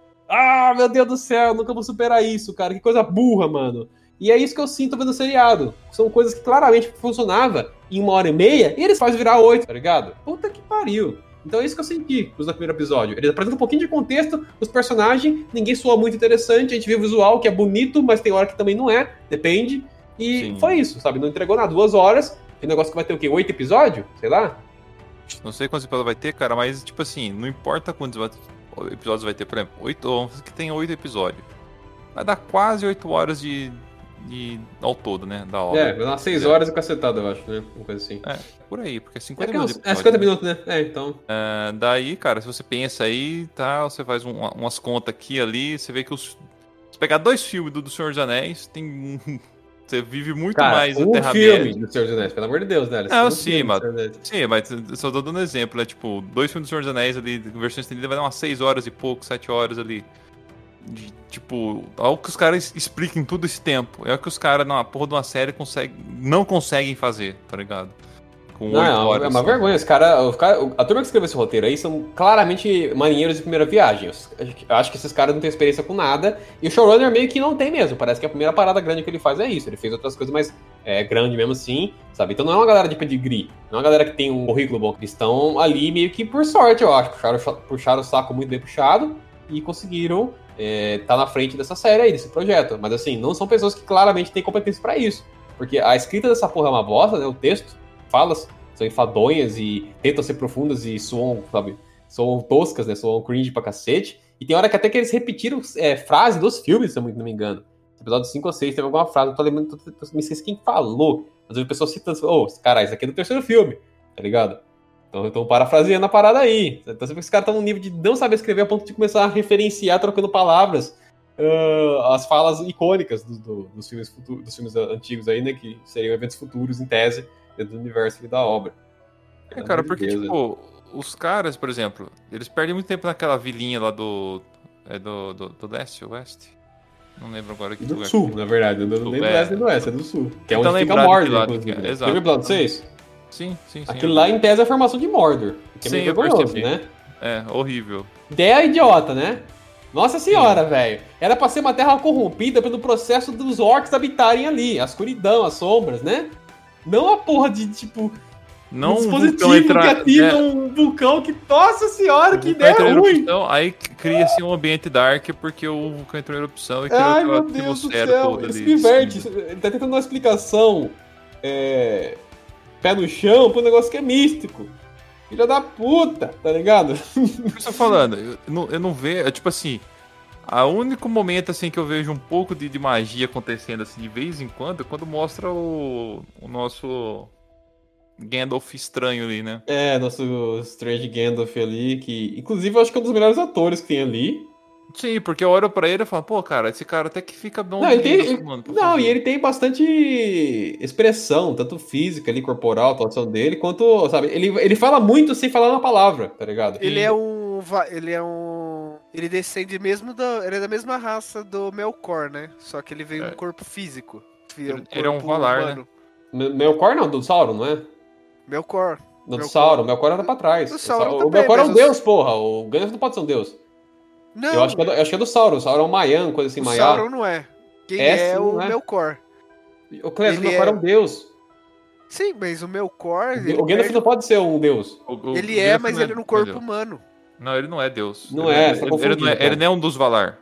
Ah, meu Deus do céu, nunca vou superar isso, cara. Que coisa burra, mano. E é isso que eu sinto vendo o seriado. São coisas que claramente funcionavam em uma hora e meia e eles fazem virar oito, tá ligado? Puta que pariu. Então é isso que eu senti no primeiro episódio. Eles apresentam um pouquinho de contexto, os personagens, ninguém soa muito interessante, a gente vê o visual que é bonito, mas tem hora que também não é, depende. E Sim. foi isso, sabe? Não entregou nada, duas horas, tem negócio que vai ter o quê? Oito episódios? Sei lá. Não sei quantos episódios vai ter, cara, mas tipo assim, não importa quantos episódios vai ter, por exemplo, oito, que tem oito episódios. Vai dar quase oito horas de, de ao todo, né, da obra. É, vai dar seis horas e cacetada, eu acho, né, uma coisa assim. É, por aí, porque é cinquenta é minutos. É cinquenta minutos, né, é, então. É, daí, cara, se você pensa aí, tá, você faz um, umas contas aqui e ali, você vê que os... se pegar dois filmes do, do Senhor dos Anéis, tem... Você vive muito cara, mais um na Terra-média. filme do Senhor dos Anéis, pelo amor de Deus, né? Não, um sim, mas, sim, mas só tô dando um exemplo, né? Tipo, dois filmes do Senhor dos Anéis ali, versão estendida, vai dar umas seis horas e pouco, sete horas ali. De, tipo, algo que os caras expliquem todo esse tempo. É o que os caras, numa porra de uma série, conseguem, não conseguem fazer, tá ligado? Com não, oito horas. É uma assim. vergonha. Os cara, os cara, a turma que escreveu esse roteiro aí são claramente marinheiros de primeira viagem. Eu acho que esses caras não têm experiência com nada. E o showrunner meio que não tem mesmo. Parece que a primeira parada grande que ele faz é isso. Ele fez outras coisas, mas é grande mesmo assim, sabe? Então não é uma galera de pedigree. Não é uma galera que tem um currículo bom. Eles estão ali meio que por sorte, eu acho. Puxaram, puxaram o saco muito bem puxado e conseguiram é, tá na frente dessa série aí, desse projeto. Mas assim, não são pessoas que claramente têm competência pra isso. Porque a escrita dessa porra é uma bosta, né? O texto, falas... são enfadonhas e tentam ser profundas e soam, sabe, soam toscas, né, soam cringe pra cacete. E tem hora que até que eles repetiram é, frase dos filmes, se eu não me engano. No episódio cinco ou seis teve alguma frase, eu tô lembrando, tô, tô, me esqueci quem falou. Mas eu vi pessoas citando, ô, oh, cara, isso aqui é do terceiro filme, tá ligado? Então estão parafraseando a parada aí. Então você vê que os caras estão num nível de não saber escrever a ponto de começar a referenciar, trocando palavras, uh, as falas icônicas do, do, dos, filmes futuros, dos filmes antigos aí, né, que seriam eventos futuros em tese, dentro do universo da obra. É, cara, porque, Deus, tipo, é. os caras, por exemplo, eles perdem muito tempo naquela vilinha lá do... É do, do, do leste ou oeste? Não lembro agora que do lugar. Do sul, na verdade. Não do, nem do leste nem do oeste, é do sul. Que é onde fica Mordor, inclusive. Exato. Teve o episódio seis? Sim, sim, sim. Aquilo lá, em tese, é a formação de Mordor. Que é sim, meio vergonhoso, né? É, horrível. Ideia idiota, né? Nossa senhora, velho. Era pra ser uma terra corrompida pelo processo dos orcs habitarem ali. A escuridão, as sombras, né? Não a porra de, tipo... Não um dispositivo entra... que ativa é... um vulcão que... Nossa senhora, que ideia ruim! Aí cria-se um ambiente dark porque o vulcão entrou em erupção e criou Ai, aquela atmosfera toda ali. Isso me inverte. Ele tá tentando uma explicação é... pé no chão pra um negócio que é místico. Filha da puta, tá ligado? Por que eu tô falando? Eu não, eu não vejo... É tipo assim... O único momento assim que eu vejo um pouco de, de magia acontecendo assim de vez em quando é quando mostra o, o nosso Gandalf estranho ali, né? É, nosso Strange Gandalf ali, que inclusive eu acho que é um dos melhores atores que tem ali. Sim, porque eu olho pra ele e falo, pô, cara, esse cara até que fica bom. Não, ele tem, ele, mano, não e ele tem bastante expressão, tanto física ali, corporal, a atuação dele, quanto, sabe, ele, ele fala muito sem falar uma palavra, tá ligado? Ele e... é um... Ele é um... Ele descende mesmo da... Ele é da mesma raça do Melkor, né? Só que ele veio é. um corpo físico. Ele, um corpo ele é um Valar, humano. né? Melkor não, do Sauron, não é? Melkor. Do Melkor. Sauron, Melkor era pra trás. O, Sauron o, também, o Melkor é um os... deus, porra. O Gandalf não pode ser um deus. Não. Eu acho que é do, eu acho que é do Sauron. O Sauron é um Maian, coisa assim, o Maiá. Sauron não é. Quem é, é sim, o é? Melkor. O Clésio, o Melkor é... é um deus. Sim, mas o Melkor... O Gandalf perde... não pode ser um deus. O, o ele é, mas ele é no corpo humano. Não, ele não é Deus. Não ele, é, ele, tá ele, não é ele não é um dos Valar.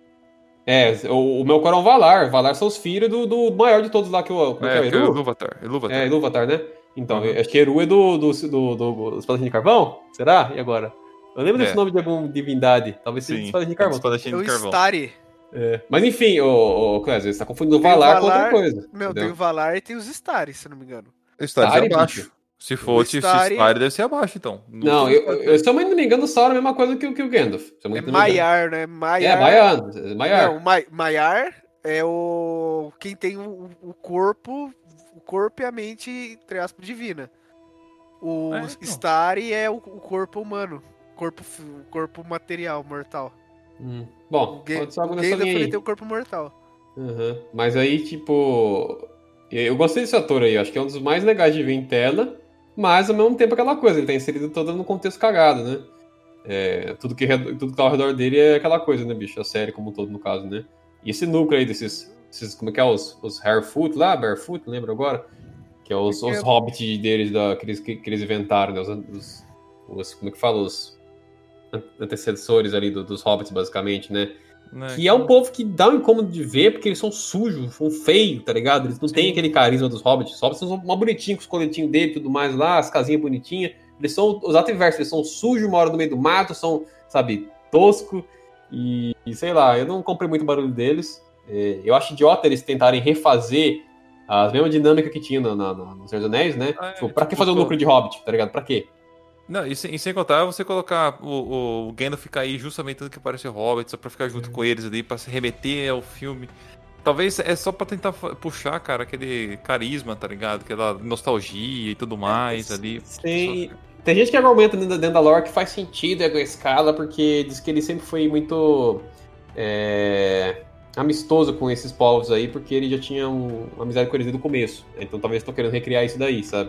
É, o, o Melkor é um Valar. Valar são os filhos do, do maior de todos lá, que o... É, é, que é o Ilúvatar. Ilúvatar. É, Ilúvatar, né? Então, uhum. acho que Eru é do, do, do, do, do Espadachim de Carvão? Será? E agora? Eu lembro é. desse nome de alguma divindade. Talvez seja Espadachim de Carvão. Espadachim de é o Carvão. Stari. É. Mas enfim, o, o Clésio, você tá confundindo o Valar, Valar com outra coisa. Não, entendeu? Tem o Valar e tem os Stari, se não me engano. Starry Starry, é abaixo. bicho. Se fosse Starry- Starry, deve ser abaixo, então. Não, eu, eu, se eu não me engano, o Sauron é a mesma coisa que, o- que o Gandalf. Se eu É não me engano. Maiar, né? É, Maiar. Maiar. Não, Maiar. Ma- Maiar é o quem tem o, o corpo, o corpo e a mente, entre aspas, divina. O É, então. Starry é o, o corpo humano, corpo, f- o corpo material, mortal. Hum. O, Bom, Ga- pode ser algo o nessa Gandalf linha ele aí. tem o corpo mortal. Uhum. Mas aí, tipo. Eu gostei desse ator aí, acho que é um dos mais legais de ver em tela, mas ao mesmo tempo aquela coisa, ele tá inserido todo no contexto cagado, né? É, tudo, que, tudo que tá ao redor dele é aquela coisa, né, bicho? A série como um todo, no caso, né? E esse núcleo aí desses. esses, como é que é? Os, os Harefoot lá, Barefoot, lembra agora? Que é os, os hobbits deles, da, que, eles, que, que eles inventaram, né? Os, os, os- como é que fala? Os antecessores ali do- dos hobbits, basicamente, né? Né? Que é um povo que dá um incômodo de ver, porque eles são sujos, são feios, tá ligado? Eles não têm aquele carisma dos hobbits. Os hobbits são mó bonitinhos, com os coletinhos dele e tudo mais lá, as casinhas bonitinhas. Eles são os atos inversos, eles são sujos, moram no meio do mato, são, sabe, tosco. E, e sei lá, eu não comprei muito barulho deles. É, eu acho idiota eles tentarem refazer as mesmas dinâmicas que tinha no, no, no Senhor dos Anéis, né? Ah, é, tipo, pra que tipo, fazer um pô. núcleo de hobbit, tá ligado? Pra quê? Não, e sem, e sem contar você colocar o, o Gandalf ficar aí justamente tanto que parece Hobbit, só pra ficar junto com eles ali, pra se remeter ao filme. Talvez é só pra tentar fa- puxar, cara, aquele carisma, tá ligado? Aquela nostalgia e tudo mais ali. Sim. Tem gente que argumenta dentro da- dentro da lore que faz sentido a escala, porque diz que ele sempre foi muito é, amistoso com esses povos aí, porque ele já tinha um- uma amizade com eles desde o começo. Então talvez estão querendo recriar isso daí, sabe?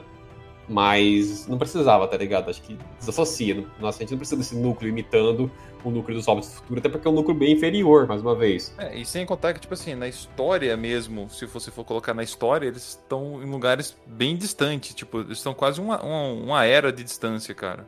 Mas não precisava, tá ligado? Acho que desassocia. Nossa, a gente não precisa desse núcleo imitando o núcleo dos Hobbits do futuro, até porque é um núcleo bem inferior, mais uma vez. É, e sem contar que, tipo assim, na história mesmo, se você for colocar na história, eles estão em lugares bem distantes. Tipo, eles estão quase uma, uma, uma era de distância, cara.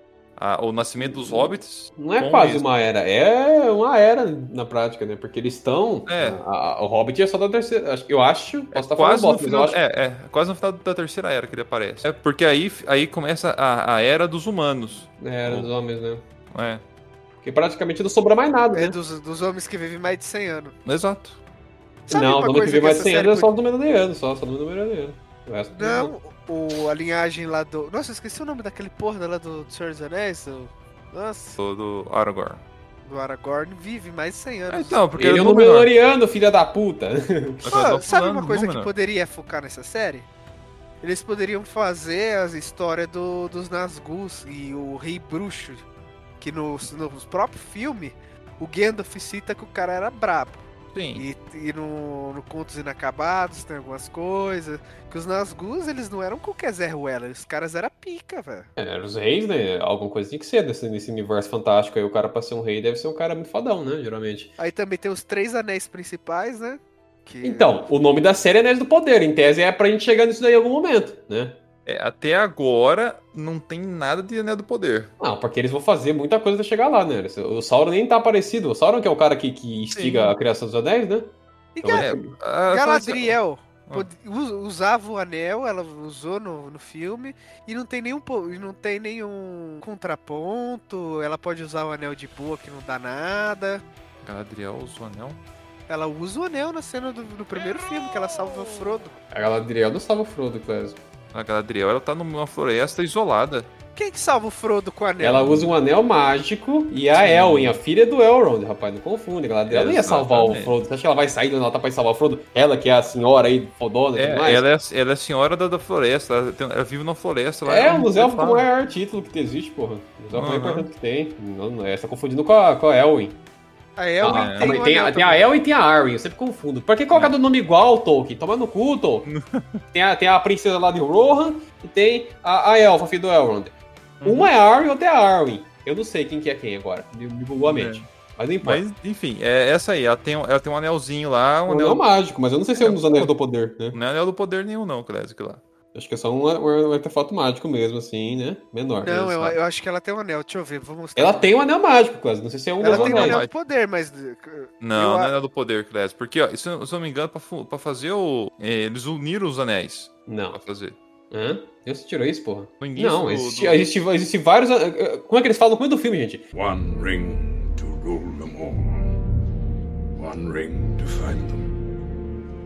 A- o nascimento dos hobbits. Não é com quase eles. uma era, é uma era na prática, né? Porque eles estão. É. a- a- o Hobbit é só da terceira. acho- Eu acho. Posso É estar falando quase, no bosta, mas eu final, acho. é, é, quase no final da terceira era que ele aparece. É porque aí, aí começa a, a era dos humanos. É, era dos homens, né? É, Porque praticamente não sobrou mais nada, É né? dos, dos homens que vivem mais de cem anos. exato. Sabe não, uma o nome que coisa vem mais de essa cem série anos é só podia- do Menoriano, só, só do Menoriano. O resto tudo Não, o, a linhagem lá do... Nossa, eu esqueci o nome daquele porra lá do, do Senhor dos Anéis. Do... Nossa, Do, do Aragorn. do Aragorn vive mais de cem anos. É, então, porque Ele é é um o menor. Númenoriano, filha da puta. Pô, sabe uma coisa que Númenor. poderia focar nessa série? Eles poderiam fazer as histórias do, dos Nazgûs e o Rei Bruxo. Que no, no próprio filme, o Gandalf cita que o cara era brabo. Sim. E, e no, no Contos Inacabados tem algumas coisas. Que os Nazgûs, eles não eram qualquer Zé Ruela. Os caras eram pica, velho. É, eram os reis, né? Alguma coisa tinha que ser desse, nesse universo fantástico aí. O cara, pra ser um rei, deve ser um cara muito fodão, né? Geralmente. Aí também tem os três anéis principais, né? Que... Então, o nome da série é Anéis do Poder. Em tese é pra gente chegar nisso daí em algum momento, né? É, até agora não tem nada de Anel do Poder. Não, porque eles vão fazer muita coisa pra chegar lá, né? O Sauron nem tá aparecido. O Sauron que é o cara que, que instiga Sim. a criação dos anéis, né? E Então, Ga- É, a- Galadriel Ah. pod- us- usava o anel, ela usou no, no filme, e não tem nenhum po- e não tem nenhum contraponto, ela pode usar o anel de boa que não dá nada. Galadriel usou anel? Ela usa o anel na cena do, do primeiro filme, que ela salva o Frodo. A Galadriel não salva o Frodo, Clésio. A Galadriel, ela tá numa floresta isolada. Quem que salva o Frodo com o anel? Ela usa um anel mágico e a Elwin, a filha do Elrond, rapaz, não confunde. A Galadriel não ia salvar o Exatamente. Frodo. Você acha que ela vai sair do Natal pra ir salvar o Frodo? Ela que é a senhora aí, fodona e tudo É, mais? ela, é, ela é a senhora da, da floresta, ela, tem- ela vive na floresta. Lá, É, ela um não dos elfos com o fala. maior título que existe, porra. Um dos elfos mais Uhum. importantes que tem. Não, não, é, você tá confundindo com a, com a Elwin. A Elwin Ah, tem, calma aí, o tem, anel a, tem a também. Elwin e tem a Arwen, eu sempre confundo. Por que colocar do nome igual, Tolkien? Toma no cu, Tolkien. tem, a, tem a princesa lá de Rohan e tem a, a Elfa, filha do Elrond. Uhum. Uma é a Arwen, outra é a Arwen. Eu não sei quem que é quem agora, me, me bugou a mente. Mas não importa. Mas, enfim, é essa aí. Ela tem, ela tem um anelzinho lá. Um Um anel, anel mágico, mas eu não sei se é um dos É, anéis pô. do poder, né? não é anel do poder nenhum, não, Clássico lá. Acho que é só um, um, um artefato mágico mesmo, assim, né? Menor. Não, eu, sabe? eu acho que ela tem um anel. Deixa eu ver, vou mostrar. Ela tem um anel mágico, quase. Não sei se é um Ela dos tem um anéis. anel de poder, mas... Não, eu, não é anel do poder, Clássico. Porque, ó, se eu se eu não me engano, pra, fu- pra fazer o. é, eles uniram os anéis. Não. Pra fazer. Hã? Você tirou isso, porra? No início Não, do- existe, do- existe, existe vários. Como é que eles falam no começo do filme, gente? One ring to rule them all. One ring to find them.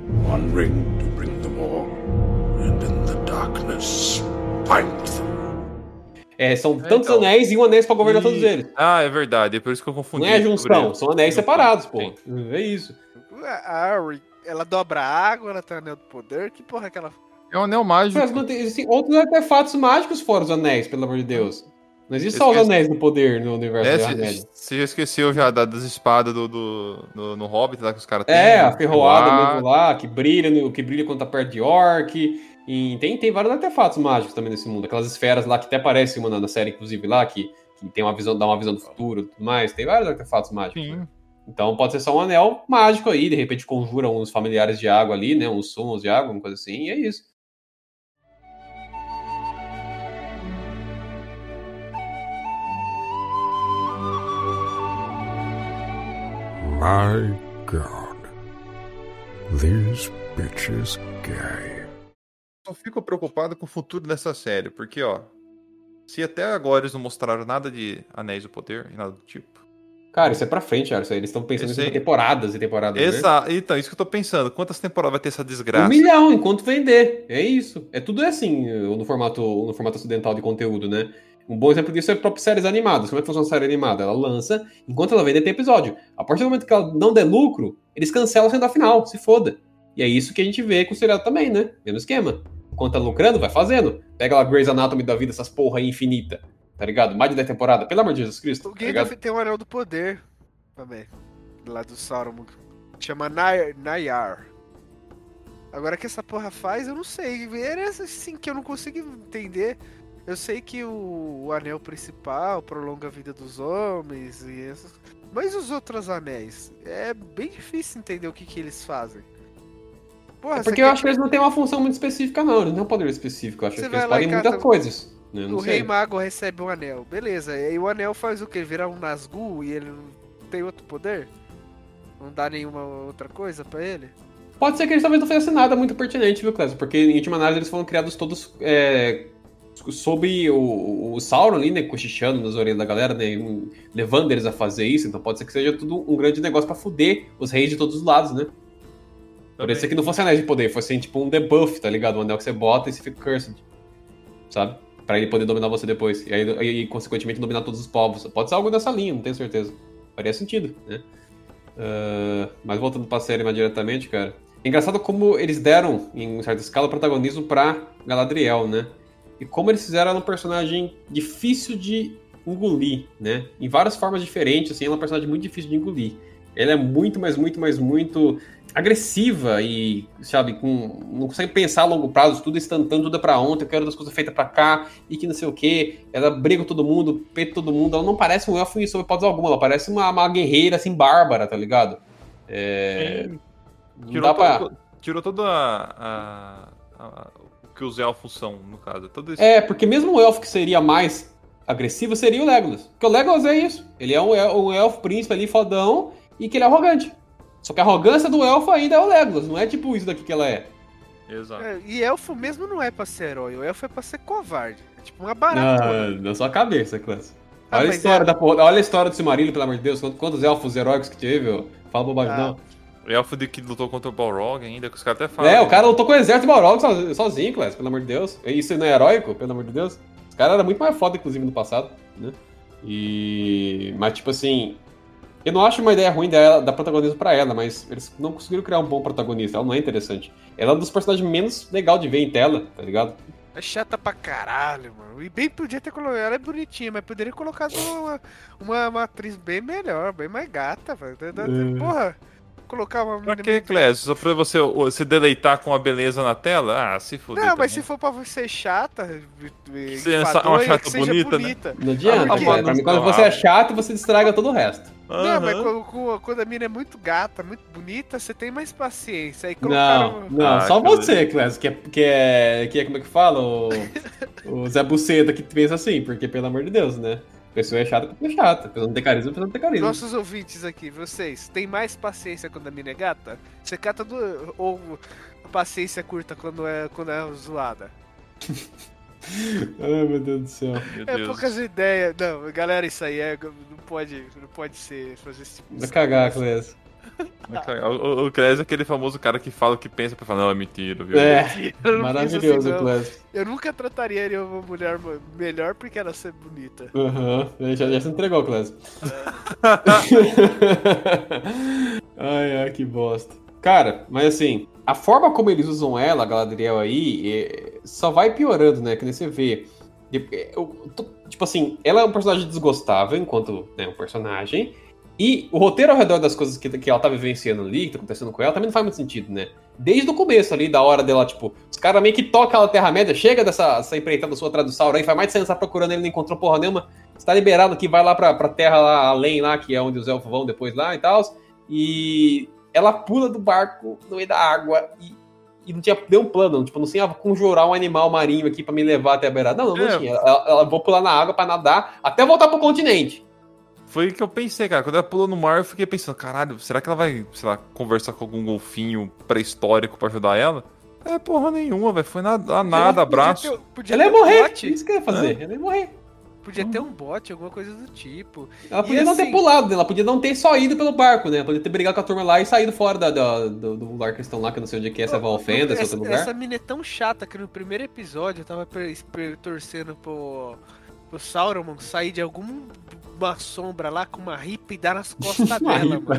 One ring to bring them all, and in the darkness, find them. É, são É, tantos então. anéis e um anéis pra governar E- todos eles. Ah, é verdade, é por isso que eu confundi. Não é junção, sobre- são anéis junção. separados, pô. Sim. É isso. A Ari, ela dobra a água, ela tem o anel do poder. Que porra é aquela. É um anel mágico. Mas mantém- existem outros artefatos mágicos fora os anéis, pelo amor de Deus. Não existe só os Esquece- anéis do poder no universo É, da Terra-média. você você já esqueceu já da- das espadas do, do, no, no Hobbit lá que os caras têm? É, a no ferroada ar. mesmo lá, que brilha, no, que brilha quando tá perto de orc. E tem, tem vários artefatos mágicos também nesse mundo. Aquelas esferas lá que até aparecem uma na, na série, inclusive, lá, que, que tem uma visão, dá uma visão do futuro e tudo mais. Tem vários artefatos mágicos. Sim. Né? Então pode ser só um anel mágico aí, de repente conjura uns familiares de água ali, né? Uns sumos de água, uma coisa assim, e é isso. My God, this bitch is gay. Só fico preocupado com o futuro dessa série, porque, ó, se até agora eles não mostraram nada de Anéis do Poder e nada do tipo. Cara, isso é pra frente, cara. Isso aí, eles estão pensando Esse em aí- temporadas e temporadas. né? Exato, então, isso que eu tô pensando. Quantas temporadas vai ter essa Um desgraça? milhão, enquanto vender. É isso. É tudo assim no formato, no formato ocidental de conteúdo, né? Um bom exemplo disso é a própria séries animadas. Como é que funciona a série animada? Ela lança, enquanto ela vender tem episódio. A partir do momento que ela não der lucro, eles cancelam sendo a final, se foda. E é isso que a gente vê com o seriado também, né? Mesmo esquema. Enquanto tá lucrando, vai fazendo. Pega lá Grey's Anatomy da vida, essas porra aí infinita. Tá ligado? Mais de dez temporadas, pelo amor de Jesus Cristo. O Tá Gandalf ligado? tem um anel do poder também. Lá do Sauron. Chama Nay- Nayar. Agora o que essa porra faz, eu não sei. É assim que eu não consigo entender. Eu sei que o, o anel principal prolonga a vida dos homens e essas... Mas os outros anéis? É bem difícil entender o que, que eles fazem. Porra, É você porque eu quer acho que eles não têm uma função muito específica, não. Eles não têm um poder específico. Eu acho Você que vai eles lá podem e muitas cata- coisas. Né? Eu não O sei. Rei Mago recebe um anel. Beleza, e aí o anel faz o quê? Vira um Nazgûl e ele não tem outro poder? Não dá nenhuma outra coisa pra ele? Pode ser que eles talvez não fizessem nada muito pertinente, viu, Clécio? Porque em última análise eles foram criados todos é, sob o, o Sauron ali, né? Cochichando nas orelhas da galera, né? um- Levando eles a fazer isso. Então pode ser que seja tudo um grande negócio pra fuder os reis de todos os lados, né? Por isso que não fosse anéis de poder, fosse tipo um debuff, tá ligado? Um anel que você bota e você fica cursed. Sabe? Pra ele poder dominar você depois. E aí, aí, consequentemente, dominar todos os povos. Pode ser algo dessa linha, não tenho certeza. Faria sentido, né? Uh, mas voltando pra série mais diretamente, cara. É engraçado como eles deram, em certa escala, protagonismo pra Galadriel, né? E como eles fizeram ela um personagem difícil de engolir, né? Em várias formas diferentes, assim, ela é um personagem muito difícil de engolir. Ela é muito, mas muito, mas muito agressiva e, sabe, com, não consegue pensar a longo prazo, tudo instantâneo, tudo é pra ontem, eu quero das coisas feitas pra cá, e que não sei o que. Ela briga com todo mundo, peita todo mundo. Ela não parece um elfo em sob hipótese alguma, ela parece uma, uma guerreira, assim, bárbara, tá ligado? É... Não Tirou, dá pra... todo, tirou toda a, a- a- o que os elfos são, no caso. Todo esse... É, porque mesmo um elfo que seria mais agressivo seria o Legolas. Porque o Legolas é isso. Ele é um, el- um elfo príncipe ali, fodão, e que ele é arrogante. Só que a arrogância do elfo ainda é o Legolas, não é tipo isso daqui que ela é. Exato. É, e elfo mesmo não é pra ser herói, o elfo é pra ser covarde. É tipo uma barata. Na sua cabeça, Clássico. Ah, Olha a mas história é- da porra, olha a história do Silmarillion, pelo amor de Deus. Quantos, quantos elfos heróicos que teve, ó. Fala bobagem, Ah. não. O elfo de que lutou contra o Balrog ainda, que os caras até falam. É, o cara lutou com o exército de Balrog so- sozinho, Clássico, pelo amor de Deus. Isso não é heróico, pelo amor de Deus. Os caras eram muito mais foda, inclusive, no passado, né? E... Mas, tipo assim... Eu não acho uma ideia ruim dela, dar protagonismo pra ela, mas eles não conseguiram criar um bom protagonista. Ela não é interessante. Ela é um dos personagens menos legal de ver em tela, tá ligado? É chata pra caralho, mano. E bem podia ter colocado. Ela é bonitinha, mas poderia ter colocado uma, uma, uma atriz bem melhor, bem mais gata, velho. Da- da- É. Porra, colocar uma Pra menina que, muito- Clécio? Só pra você ô, se deleitar com a beleza na tela? Ah, se fuder. Não, mas também. se for pra ser chata, e- seja enfadonha, uma chata que seja bonita, né? bonita. Não adianta, porque- cara. Pra mim, quando você é chato, você estraga todo o resto. Não, mas Aham. quando, quando- quando a mina é muito gata, muito bonita, você tem mais paciência. Aí Não, colocaram. não, Ah, só aquilo você, Clécio, que é, que é, que é, como é que fala? O, o Zé Buceta que pensa assim, porque, pelo amor de Deus, né? A pessoa é chata porque é chata. A pessoa não tem carisma, a pessoa não tem carisma. Nossos ouvintes aqui, vocês, tem mais paciência quando a mina é gata? Você cata do. Ou paciência curta quando é, quando é zoada? Ai, meu Deus do céu. Meu É Deus. poucas ideias. Não, galera, isso aí é, não, pode, não pode ser fazer esse tipo de Vai cagar, Clécio. O, o Clésio é aquele famoso cara que fala o que pensa pra falar, não, é mentira, viu? É, Eu não maravilhoso fiz assim, o não. Clésio. Eu nunca trataria ele uma mulher melhor porque ela ser bonita. Aham, uhum. já, já se entregou, Clésio. Ai, ai, que bosta. Cara, mas assim, a forma como eles usam ela, a Galadriel aí, é, só vai piorando, né? Que nem você vê. Eu, eu, tipo assim, ela é um personagem desgostável enquanto né, um personagem. E o roteiro ao redor das coisas que, que ela tá vivenciando ali, que tá acontecendo com ela, também não faz muito sentido, né? Desde o começo ali, da hora dela, tipo, os caras meio que tocam a Terra-média, chega dessa essa empreitada sua tradução aí, faz mais de cem anos tá procurando ele, não encontrou porra nenhuma, está liberado aqui, vai lá pra, pra Terra lá, além lá, que é onde os elfos vão depois lá e tal, e ela pula do barco no meio da água e, e não tinha nenhum plano, tipo, não tinha conjurar um animal marinho aqui pra me levar até a beirada, não, não, não É. tinha, ela, ela vou pular na água pra nadar até voltar pro continente. Foi o que eu pensei, cara. Quando ela pulou no mar, eu fiquei pensando, caralho, será que ela vai, sei lá, conversar com algum golfinho pré-histórico pra ajudar ela? É porra nenhuma, velho. Foi nada, nada, abraço. Podia ter, podia Ela ia ter um morrer, bote. isso que eu ia fazer, ela ia morrer. Podia ter um bot, alguma coisa do tipo. Ela E podia não ter assim- pulado, né? Ela podia não ter só ido pelo barco, né? Ela podia ter brigado com a turma lá e saído fora da, da- do, do lugar que eles estão lá, que eu não sei onde é que é, se é Valfenda, se é essa, outro lugar. essa mina é tão chata que no primeiro episódio eu tava per- per- torcendo pro, pro Sauron sair de alguma sombra lá com uma ripa e dar nas costas Uma dela, ripa. mano.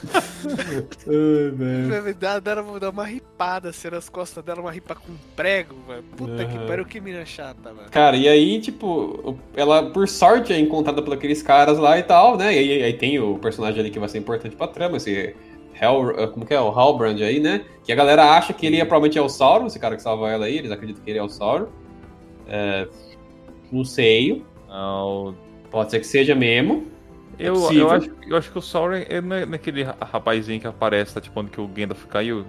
Ai, velho. Dá, dá, dá uma ripada assim nas costas dela, uma ripa com prego, mano. Puta que Aham. pariu, que mina chata, mano. Cara, e aí, tipo, ela, por sorte, é encontrada por aqueles caras lá e tal, né? E aí, aí tem o personagem ali que vai ser importante pra trama, esse Hell, como que é? O Halbrand aí, né? Que a galera acha que ele é, provavelmente é o Sauron, esse cara que salva ela aí, eles acreditam que ele é o Sauron. É, não sei, Não, pode ser que seja mesmo. É eu, possível. eu, acho, eu acho que o Sauron é não é naquele rapazinho que aparece, tá tipo onde que o Gandalf caiu.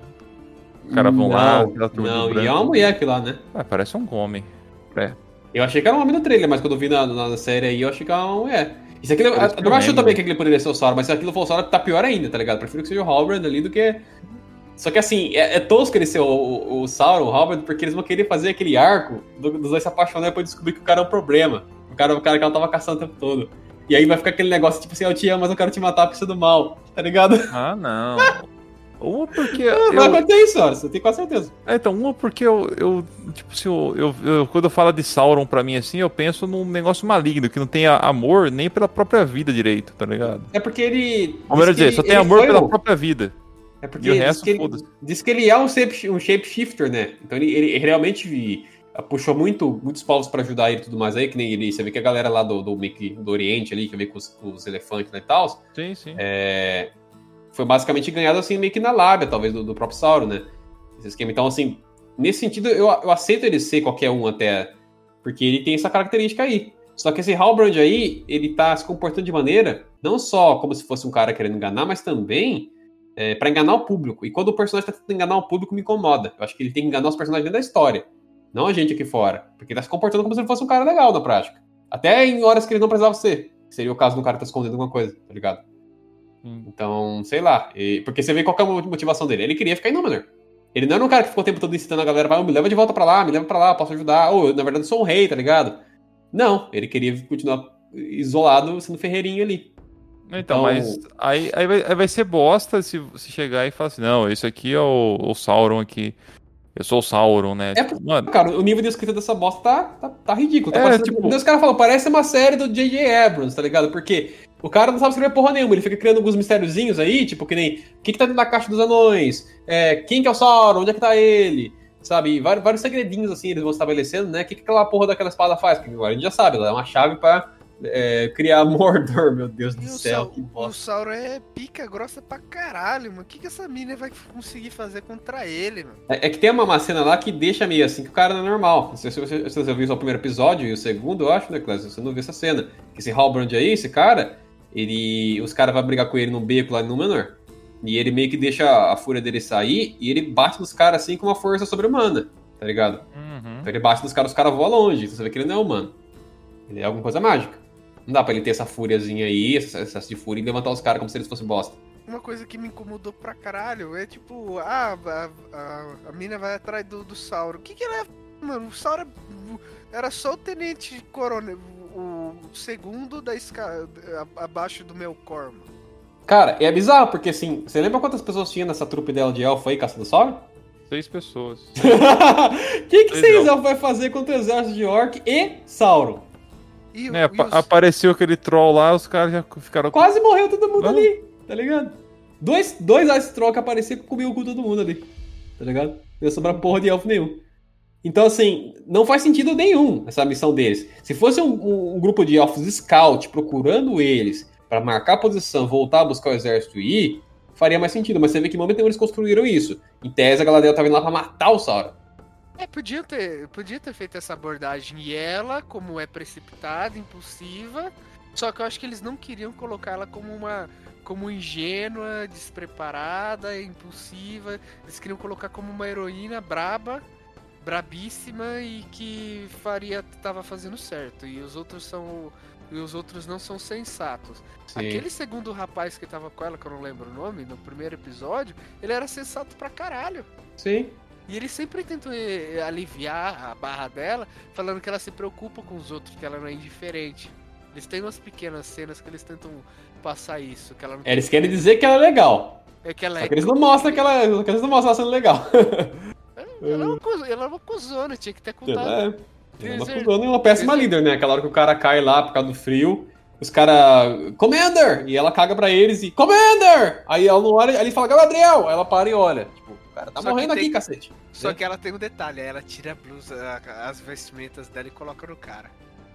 Os caras vão lá, aquela turma Não, do branco. e é uma mulher aqui lá, né? Ah, parece um homem. É. Eu achei que era um homem no trailer, mas quando eu vi na, na, na série aí, eu achei que era uma mulher. Isso aqui, eu, Parece que eu não eu acho lembro. também que aquele poderia ser o Sauron, mas se aquilo for o Sauron, tá pior ainda, tá ligado? Prefiro que seja o Halbrand ali do que... Só que assim, é, é tosco ele ser o, o, o Sauron, o Halbrand, porque eles vão querer fazer aquele arco do- dos dois se apaixonando e depois descobrir que o cara é um problema. O cara, o cara que ela tava caçando o tempo todo. E aí vai ficar aquele negócio, tipo assim, eu te amo, mas eu quero te matar porque você é do mal, tá ligado? Ah, não. Uma porque. Ah, vai eu... acontecer isso, olha, você tem quase certeza. É, então, uma porque eu, eu tipo, se eu, eu, eu- quando eu falo de Sauron pra mim assim, eu penso num negócio maligno, que não tem a- amor nem pela própria vida direito, tá ligado? É porque ele... Ou melhor diz que dizer, só ele- tem ele amor foi pela o- própria vida. É porque E o diz, resto, que ele, foda-se. diz que ele é um, shape, um shapeshifter, né? Então ele, ele realmente puxou muito, muitos povos pra ajudar ele e tudo mais aí, que nem ele. Você vê que a galera lá do, do, meio que do Oriente ali, que vê com os, com os elefantes né, e tal, Sim, sim. é, foi basicamente ganhado assim, meio que na lábia, talvez, do, do próprio Sauron, né? Esse esquema. Então, assim, nesse sentido, eu, eu aceito ele ser qualquer um até, porque ele tem essa característica aí. Só que esse Halbrand aí, ele tá se comportando de maneira, não só como se fosse um cara querendo enganar, mas também é, para enganar o público. E quando o personagem tá tentando enganar o público, me incomoda. Eu acho que ele tem que enganar os personagens dentro da história, não a gente aqui fora. Porque ele tá se comportando como se ele fosse um cara legal na prática. Até em horas que ele não precisava ser. Que seria o caso do cara que tá escondendo alguma coisa, tá ligado? Hum. Então, sei lá. E- porque você vê qual que é a motivação dele. Ele queria ficar em Númenor. Ele não era um cara que ficou o tempo todo incitando a galera, vai, me leva de volta pra lá, me leva pra lá, posso ajudar. Ou, eu, na verdade, sou um rei, tá ligado? Não, ele queria continuar isolado, sendo ferreirinho ali. Então, Então- mas aí, aí, vai, aí vai ser bosta se, se chegar e falar assim, não, esse aqui é o, o Sauron aqui. Eu sou o Sauron, né? É Tipo, mano, Cara, o nível de escrita dessa bosta tá, tá, tá ridículo. Tá É, parecendo- tipo- Os caras falam, parece uma série do J J Abrams, tá ligado? Porque o cara não sabe escrever porra nenhuma, ele fica criando alguns mistériozinhos aí, tipo, que nem o que, que tá dentro da caixa dos anões, é, quem que é o Sauron, onde é que tá ele, sabe? E vários, vários segredinhos assim eles vão estabelecendo, né? O que, que aquela porra daquela espada faz? Porque agora a gente já sabe, ela é uma chave pra é, criar Mordor, meu Deus do E o, céu, Sau- que o bosta. Sauron é pica grossa pra caralho, mano. O que, que essa mina vai conseguir fazer contra ele, mano? É, é que tem uma, uma cena lá que deixa meio assim que o cara não é normal. Se você, se você viu só o primeiro episódio e o segundo, eu acho, né, Cláudio? Você não viu essa cena. Esse Halbrand aí, esse cara, ele. Os caras vão brigar com ele num beco lá no Númenor. E ele meio que deixa a fúria dele sair e ele bate nos caras assim com uma força sobre-humana, tá ligado? uhum. Então ele bate nos caras, os caras voam longe. Você vê que ele não é humano. Ele é alguma coisa mágica. Não dá pra ele ter essa fúriazinha aí, esse excesso de fúria e levantar os caras como se eles fossem bosta. Uma coisa que me incomodou pra caralho é tipo, ah, a, a, a mina vai atrás do, do Sauron. O que que ela é? Mano, o Sauron era só o tenente coronel, o segundo da escada, abaixo do meu corno. Cara, é bizarro, porque assim, você lembra quantas pessoas tinha nessa trupe dela de elfo aí, caçando Sauron? Seis pessoas. O que, que Seis seis elfos. elfos vai fazer contra o exército de Orc e Sauron? E, o- É, e apa- os- apareceu aquele troll lá, os caras já ficaram... Quase morreu todo mundo Ah. ali, tá ligado? Dois, dois Ice Troll que apareceram e comiam com todo mundo ali, tá ligado? Não ia sobrar porra de elfo nenhum. Então, assim, não faz sentido nenhum essa missão deles. Se fosse um, um- um grupo de elfos scout procurando eles pra marcar a posição, voltar a buscar o exército e ir, faria mais sentido. Mas você vê que em momento nenhum eles construíram isso. Em tese, a Galadriel tava indo lá pra matar o Sauron. É, podia ter, podia ter feito essa abordagem. E ela, como é precipitada, impulsiva, só que eu acho que eles não queriam colocar ela como uma como ingênua, despreparada, impulsiva. Eles queriam colocar como uma heroína braba, brabíssima e que faria tava fazendo certo. E os outros são e os outros não são sensatos. Sim. Aquele segundo rapaz que tava com ela, que eu não lembro o nome, no primeiro episódio, ele era sensato pra caralho. Sim. E ele sempre tentou eh, aliviar a barra dela, falando que ela se preocupa com os outros, que ela não é indiferente. Eles têm umas pequenas cenas que eles tentam passar isso, que ela não Eles querem dizer que ela é legal. é que ela Só é que eles não mostram que ela, que eles não mostram ela sendo legal. ela é uma coisa, ela é uma cuzona, tinha que ter contado. Ela é, ela é uma Deser- cuzona e uma péssima deser- líder, né? Aquela hora que o cara cai lá por causa do frio, os caras. Commander! E ela caga pra eles e. Commander! Aí ela não olha, aí ele fala, Galadriel! Aí ela para e olha. Tipo, o cara tá Só que morrendo tem- aqui, cacete. Só né? que ela tem um detalhe, ela tira a blusa, a- as vestimentas dela e coloca no cara.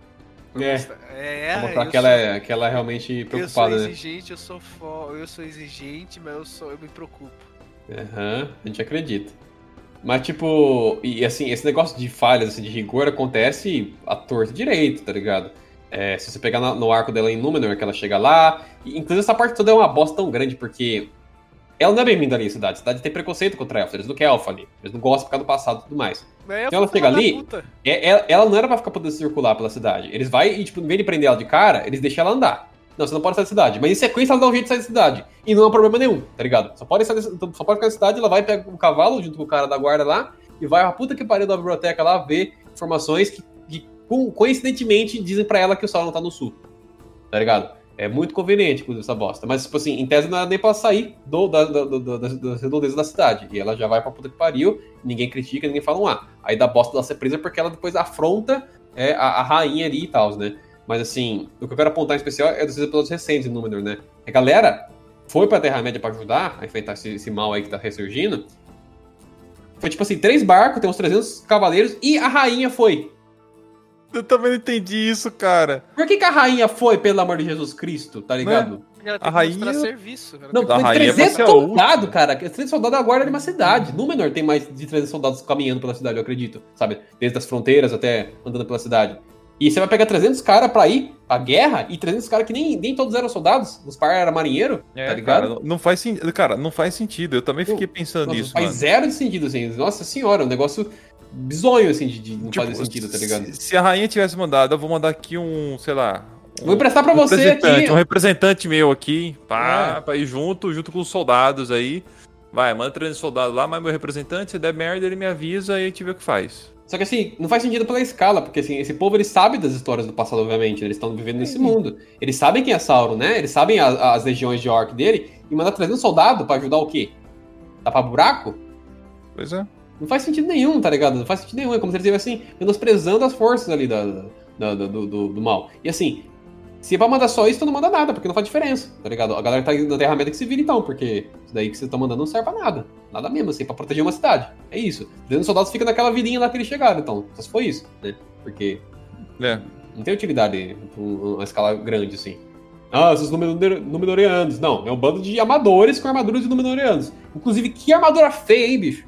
É. É, Pra eu mostrar sou- que ela é, que ela é realmente Eu sou preocupada, né? exigente, eu sou fo... eu sou exigente, mas eu sou eu me preocupo. Aham, a gente acredita. Mas, tipo, e assim, esse negócio de falhas, assim, de rigor acontece à torta e direito, tá ligado? É, se você pegar na- no arco dela em Númenor, que ela chega lá. E, inclusive, essa parte toda é uma bosta tão grande, porque ela não é bem-vinda ali, a cidade. A cidade tem preconceito contra elfos, eles não querem elfo ali. Eles não gostam por causa do passado e tudo mais. Mas eu Então ela fui chega filha da ali, puta. É, ela, ela não era pra ficar podendo circular pela cidade. Eles vai e, tipo, em vez de prender ela de cara, eles deixam ela andar. Não, você não pode sair da cidade. Mas em sequência ela dá um jeito de sair da cidade. E não há problema nenhum, tá ligado? Só pode, sair, da- só pode ficar na cidade, ela vai pegar um cavalo junto com o cara da guarda lá e vai a puta que pariu da biblioteca lá ver informações que, que co- coincidentemente dizem pra ela que o Sauron tá no sul. Tá ligado? É muito conveniente, inclusive, essa bosta. Mas, tipo assim, em tese não era nem pra sair do, da, da, da, da, das redondezas da cidade. E ela já vai pra puta que pariu, ninguém critica, ninguém fala um A. Aí dá bosta dela ser presa porque ela depois afronta é, a, a rainha ali e tal, né? Mas, assim, o que eu quero apontar em especial é dos episódios recentes em Númenor, né? A galera foi pra Terra-média pra ajudar a enfrentar esse, esse mal aí que tá ressurgindo. Foi, tipo assim, três barcos, tem uns trezentos cavaleiros e a rainha foi. Eu também não entendi isso, cara. Por que, que a rainha foi, pelo amor de Jesus Cristo, tá ligado? Ela tem A que rainha- mostrar serviço. ela Não, tem Da foi rainha trezentos você é soldados, cara. trezentos soldados é a guarda de uma cidade. Númenor tem mais de trezentos soldados caminhando pela cidade, eu acredito. Sabe? Desde as fronteiras até andando pela cidade. E você vai pegar trezentos caras pra ir pra guerra e trezentos caras que nem, nem todos eram soldados. Os par eram marinheiro, É, tá ligado? cara, não- não faz sentido. Cara, não faz sentido. Eu também fiquei pensando Nossa, nisso, faz mano. zero de sentido, assim. Nossa senhora, um negócio bizonho, assim, de, de não Tipo, fazer sentido, tá ligado? Se, se a rainha tivesse mandado, eu vou mandar aqui um, sei lá. Um Vou emprestar pra você representante, aqui. um representante meu aqui, pá, É. pra ir junto, junto com os soldados aí. Vai, manda trezentos soldados lá, mas meu representante, se der merda, ele me avisa e a gente vê o que faz. Só que assim, não faz sentido pela escala, porque assim, esse povo ele sabe das histórias do passado, obviamente, né? Eles estão vivendo nesse mundo. Eles sabem quem é Sauron, né? Eles sabem a- as legiões de orc dele, e mandar trezentos soldados pra ajudar o quê? Tapar buraco? Pois é. Não faz sentido nenhum, tá ligado? Não faz sentido nenhum. É como se eles estivessem assim, menosprezando as forças ali da, da- da- do, do- do mal. E assim, se é pra mandar só isso, tu não manda nada, porque não faz diferença, tá ligado? A galera tá indo na Terra-média que se vira então, porque isso daí que vocês estão mandando não serve pra nada. Nada mesmo, assim, pra proteger uma cidade. É isso. trezentos soldados ficam naquela vilinha lá que eles chegaram, então. Só se foi isso, né? Porque É. não tem utilidade pra uma escala grande, assim. Ah, esses Númenor- Númenóreanos. Não, é um bando de amadores com armaduras de Númenóreanos. Inclusive, que armadura feia, hein, bicho?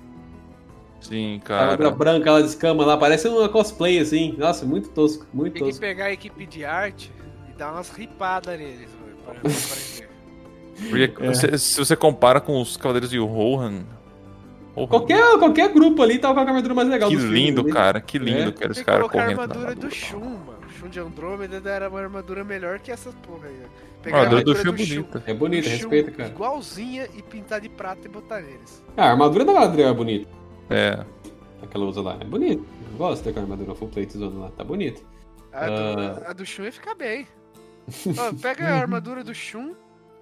Sim, A armadura cara. branca, ela de escama lá, parece uma cosplay, assim. Nossa, muito tosco, muito Tem que tosco. pegar a equipe de arte e dar umas ripadas neles, velho, pra- pra aprender. Porque É. se, se você compara com os Cavaleiros de Rohan. Rohan, Qualquer, qualquer grupo ali tava com a armadura mais legal que dos filmes lindo, ali. cara. Que lindo É. que era esse Tem que cara colocar a correndo. na armadura do armadura. Shun, mano. O Shun de Andrômeda era uma armadura melhor que essas porra aí. ó. A Pegar armadura do Shun é bonita. É bonito, do Shun respeita, cara. igualzinha e pintar de prata e botar neles. Ah, a armadura da Galadriel é bonita. É. Aquela usa lá. É bonito. Eu gosto de ter com a armadura full plate zona lá. Tá bonito. A, Ah. do, a do Shun ia ficar bem. Ó, pega a armadura do Shun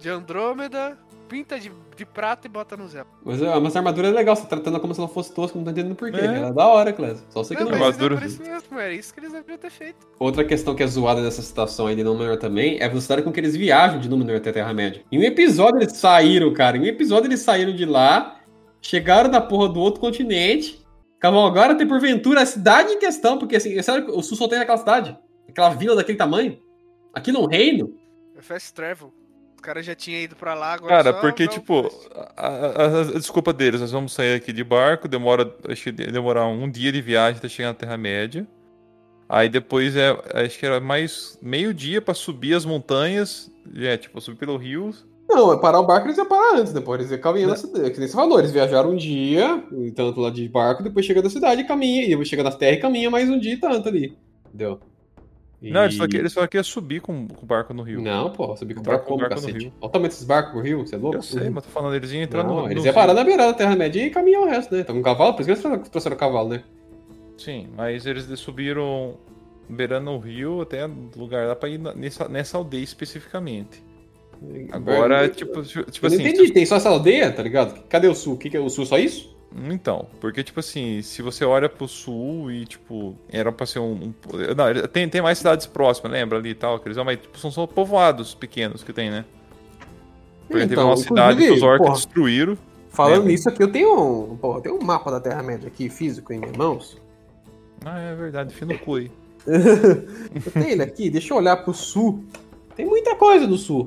de Andrômeda, pinta de, de prata e bota no Zelda. Mas, mas a armadura é legal, você tá tratando como se ela fosse tosca, não tá entendendo por quê. É. Ela é da hora, Clécio. Só você que Não, não, mas gosta. armadura. é por isso mesmo, era isso que eles deveriam ter feito. Outra questão que é zoada nessa situação aí de Númenor também é a velocidade com que eles viajam de Númenor até a Terra-média. Em um episódio eles saíram, cara. Em um episódio eles saíram de lá, chegaram na porra do outro continente, cavalgaram até porventura a cidade em questão, porque assim, sério, o Sul só tem naquela cidade. Aquela vila daquele tamanho. Aquilo é um reino. É fast travel. Os caras já tinham ido pra lá, agora Cara, só porque, dá um tipo, fast. a, a- a desculpa deles, nós vamos sair aqui de barco, demora, acho que demorar um dia de viagem até chegar na Terra-média. Aí depois é, acho que era mais meio dia pra subir as montanhas, é, tipo, subir pelo rio. Não, é parar o barco eles iam parar antes, depois eles iam caminhando na cidade. Que nem você falou, eles viajaram um dia, tanto lá de barco, depois chega da cidade e caminha, e depois chega na terra e caminha mais um dia e tanto ali. Entendeu? E- Não, eles só, que, eles só queriam subir com, com o barco no rio. Não, pô, subir com o Barco- barco como, barco no cacete? rio. Olha o tamanho desses barcos pro rio, você é louco? Eu sei, mas tô falando, eles iam entrar Não, no, eles no iam rio. parar na beirada da Terra-média e caminhar o resto, né? Tá com cavalo, por isso que eles trouxeram o cavalo, né? Sim, mas eles subiram beirando o rio até lugar lá pra ir na- nessa, nessa aldeia especificamente. Agora, Eu- tipo, tipo eu não assim. entendi, tem só essa aldeia, tá ligado? Cadê o sul? O que, que é o sul? Só isso? Então, porque, tipo assim, se você olha pro sul e, tipo, era pra ser um. um- não, ele- tem, tem mais cidades próximas, lembra ali e tal, que eles mas tipo, são só povoados pequenos que tem, né? Porque teve Então, uma cidade que os inclusive, orcs porra, destruíram. Falando É. nisso aqui, eu tenho um, porra, eu tenho um mapa da Terra-média aqui, físico, em minhas mãos. Ah, é verdade, enfia no cu aí. Eu tenho ele aqui, deixa eu olhar pro sul. Tem muita coisa no sul.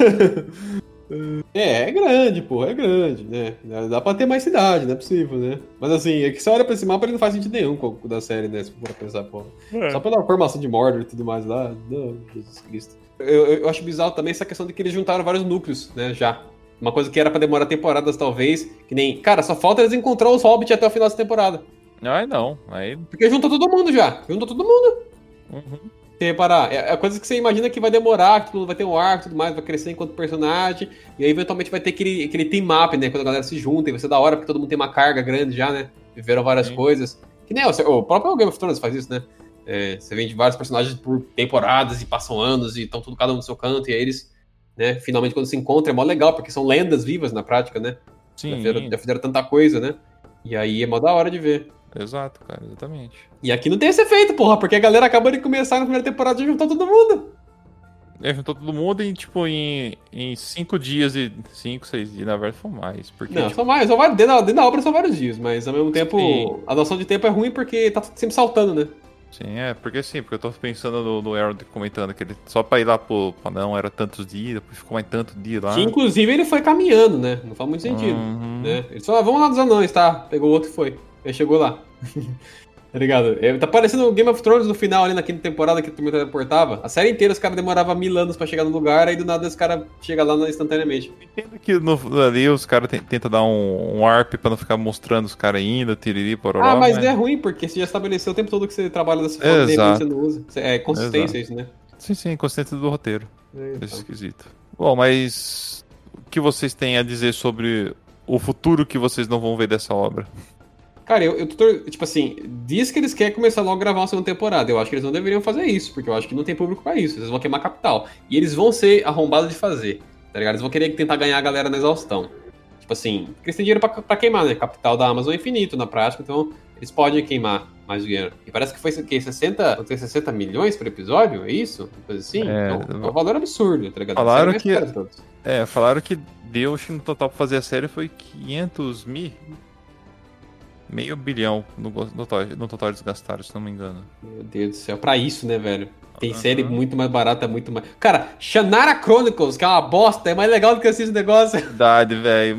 É, é grande, pô, é grande, né? Dá- Dá pra ter mais cidade, não é possível, né? Mas assim, é que você olha pra esse mapa, ele não faz sentido nenhum com o da série, né? Se for pensar, pô. Só pela formação de Mordor e tudo mais lá. Não, Jesus Cristo. Eu, eu acho bizarro também essa questão de que eles juntaram vários núcleos, né? Já. Uma coisa que era pra demorar temporadas, talvez. Que nem. Cara, só falta eles encontrar os hobbits até o final dessa temporada. Ai, não. Aí. Porque juntou todo mundo já. Juntou todo mundo. Uhum. Se reparar, é, é coisa que você imagina que vai demorar, que todo mundo vai ter um arco e tudo mais, vai crescer enquanto personagem, e aí eventualmente vai ter aquele, aquele team up, né? Quando a galera se junta, e vai ser da hora, porque todo mundo tem uma carga grande já, né? Viveram várias Sim. coisas. Que nem o, o próprio Game of Thrones faz isso, né? É, você vende vários personagens por temporadas e passam anos e estão tudo cada um no seu canto, e aí eles, né, finalmente quando se encontram é mó legal, porque são lendas vivas na prática, né? Já Sim, fizeram, já fizeram tanta coisa, né? E aí é mó da hora de ver. exato, cara, exatamente. E aqui não tem esse efeito, porra, porque a galera acabou de começar na primeira temporada e juntou todo mundo. É, juntou todo mundo em, tipo, em, em cinco dias e. Cinco, seis dias, na verdade, foi mais. Porque, Não, tipo, são mais, são vários, dentro, da, dentro da obra são vários dias, mas ao mesmo tempo Sim. a noção de tempo é ruim porque tá sempre saltando, né? sim, é, porque sim, porque eu tô pensando no, no Aaron comentando que ele só pra ir lá pro. Pra não, era tantos dias, depois ficou mais tanto dia lá. Que inclusive ele foi caminhando, né? Não faz muito sentido. Uhum. Né? Ele só, ah, vamos lá dos anões, tá? Pegou o outro e foi. Aí chegou lá. Tá ligado? É, tá parecendo o Game of Thrones no final, ali na quinta temporada, que o primeiro teleportava. A série inteira os caras demoravam mil anos pra chegar no lugar, aí do nada os caras chegam lá instantaneamente. Entendo que no- ali os caras te- tentam dar um, um arp pra não ficar mostrando os caras ainda, tiriri, pororó. Ah, mas não é ruim, porque você já estabeleceu o tempo todo que você trabalha dessa forma, de repente Exato. você não usa. É consistência Exato. isso, né? Sim, sim, consciência do roteiro. É, É então. esquisito. Bom, mas o que vocês têm a dizer sobre o futuro que vocês não vão ver dessa obra? Cara, eu, eu tô, tipo assim, diz que eles querem começar logo a gravar uma segunda temporada. Eu acho que eles não deveriam fazer isso, porque eu acho que não tem público pra isso. Eles vão queimar capital. E eles vão ser arrombados de fazer, tá ligado? Eles vão querer tentar ganhar a galera na exaustão. Tipo assim, porque eles têm dinheiro pra, pra queimar, né? Capital da Amazon é infinito na prática, então eles podem queimar mais dinheiro. E parece que foi que, sessenta, não tem sessenta milhões por episódio, é isso? Uma coisa assim? É, então, é um valor absurdo, tá ligado? Falaram A série que- mais cara de todos. É, falaram que deu, acho que no total pra fazer a série foi quinhentos mil. Meio bilhão no, no, total, no total eles gastaram, se não me engano. Meu Deus do céu, pra isso, né, velho? Tem Aham. série muito mais barata, muito mais. Cara, Shannara Chronicles, que é uma bosta, é mais legal do que assistir esse negócio. Verdade, velho.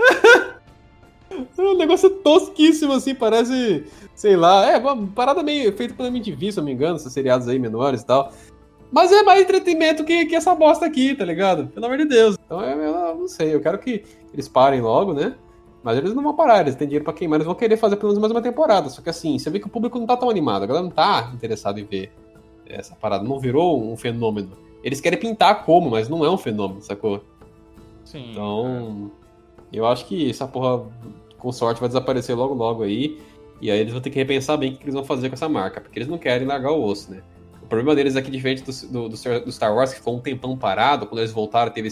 O negócio é tosquíssimo, assim, parece. Sei lá, é uma parada meio feita pela M T V, se eu não me engano, esses seriados aí menores e tal. Mas é mais entretenimento que, que essa bosta aqui, tá ligado? Pelo amor de Deus. Então eu, eu não sei, eu quero que eles parem logo, né? Mas eles não vão parar, eles têm dinheiro pra queimar, eles vão querer fazer pelo menos mais uma temporada. Só que assim, você vê que o público não tá tão animado, a galera não tá interessada em ver essa parada, não virou um fenômeno. Eles querem pintar como, mas não é um fenômeno, sacou? Sim. Então, eu acho que essa porra, com sorte, vai desaparecer logo logo aí. E aí eles vão ter que repensar bem o que eles vão fazer com essa marca, porque eles não querem largar o osso, né? O problema deles aqui, diferente do, do, do Star Wars, que ficou um tempão parado, quando eles voltaram, teve esse,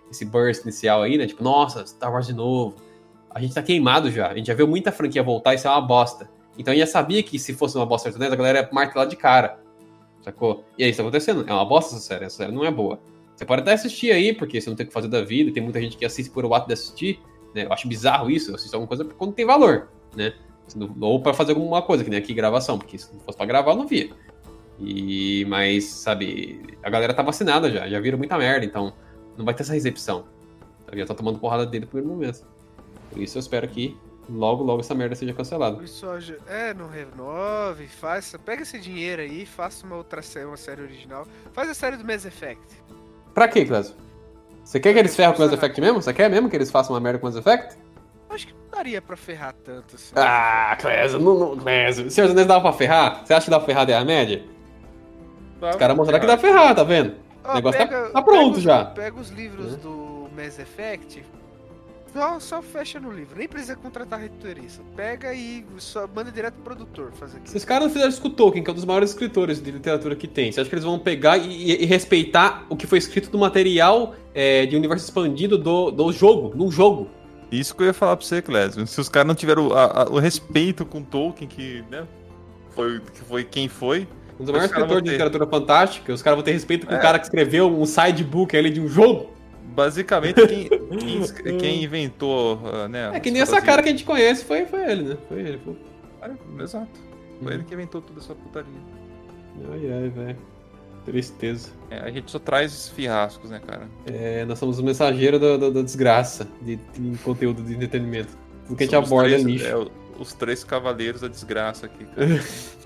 esse burst inicial aí, né? Tipo, nossa, Star Wars de novo. A gente tá queimado já. A gente já viu muita franquia voltar e isso é uma bosta. Então a gente já sabia que se fosse uma bosta Senhor dos Anéis, a galera ia martelar de cara. Sacou? E aí isso tá acontecendo. É uma bosta essa série. Essa série não é boa. Você pode até assistir aí, porque você não tem o que fazer da vida. Tem muita gente que assiste por o ato de assistir. Né? Eu acho bizarro isso. Eu assisto alguma coisa quando tem valor. Né? Ou pra fazer alguma coisa, que nem aqui gravação. Porque se não fosse pra gravar, eu não via. E, mas, sabe, a galera tá vacinada já. Já viram muita merda. Então não vai ter essa recepção. Já tá tomando porrada dele no primeiro momento. Por isso eu espero que logo, logo essa merda seja cancelada. Pessoal, é, não renove, faça, pega esse dinheiro aí, faça uma outra série, uma série original. Faz a série do Mass Effect. Pra quê, Clésio? Você quer que eles ferram com o Mass Effect mesmo? Você quer mesmo que eles façam uma merda com o Mass Effect? Acho que não daria pra ferrar tanto assim. Ah, Clésio, não, não, Clésio. Senhor dos Anéis dava pra ferrar? Você acha que dá pra ferrar a média? Os caras mostraram que dá pra ferrar, tá vendo? Ó, o negócio pega, tá, tá pronto pega os, já. Pega os livros Uhum. do Mass Effect, só, só fecha no livro, nem precisa contratar retorista. Pega e só manda direto pro produtor fazer aquilo. Se os caras não fizeram isso com o Tolkien, que é um dos maiores escritores de literatura que tem, você acha que eles vão pegar e, e- e respeitar o que foi escrito do material é, de universo expandido do, do jogo, no jogo? Isso que eu ia falar pra você, Clésio. Se os caras não tiveram a- a- o respeito com Tolkien, que, né, foi, que foi quem foi. Um dos maiores Os caras vão escritores de ter- literatura fantástica, os caras vão ter respeito com É. o cara que escreveu um sidebook ali de um jogo. Basicamente, quem, quem, es- quem inventou, ah, né? É que as nem essa fantasias- cara que a gente conhece foi, foi ele, né? Foi ele. Foi... É, exato. Foi ele que inventou toda essa putaria. Ai, ai, velho. Tristeza. É, a gente só traz fiascos, né, cara? É, nós somos o mensageiro da, da- da desgraça de, de conteúdo de entretenimento. Tudo que a gente Somos aborda três- é lixo. é, o- os três cavaleiros da desgraça aqui, cara.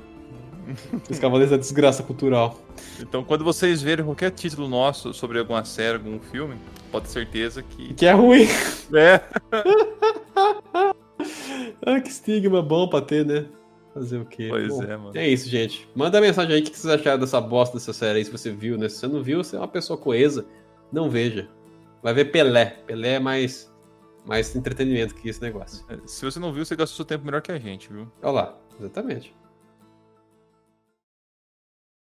Os cavaleiros da desgraça cultural. Então, quando vocês verem qualquer título nosso sobre alguma série, algum filme, pode ter certeza que... Que é ruim. É. Ah, que estigma bom pra ter, né? Fazer o quê? Pois Bom, é, mano. É isso, gente. Manda mensagem aí o que vocês acharam dessa bosta dessa série aí, se você viu, né? Se você não viu, você é uma pessoa coesa. Não veja. Vai ver Pelé. Pelé é mais, mais entretenimento que esse negócio. Se você não viu, você gastou seu tempo melhor que a gente, viu? Olha lá, exatamente.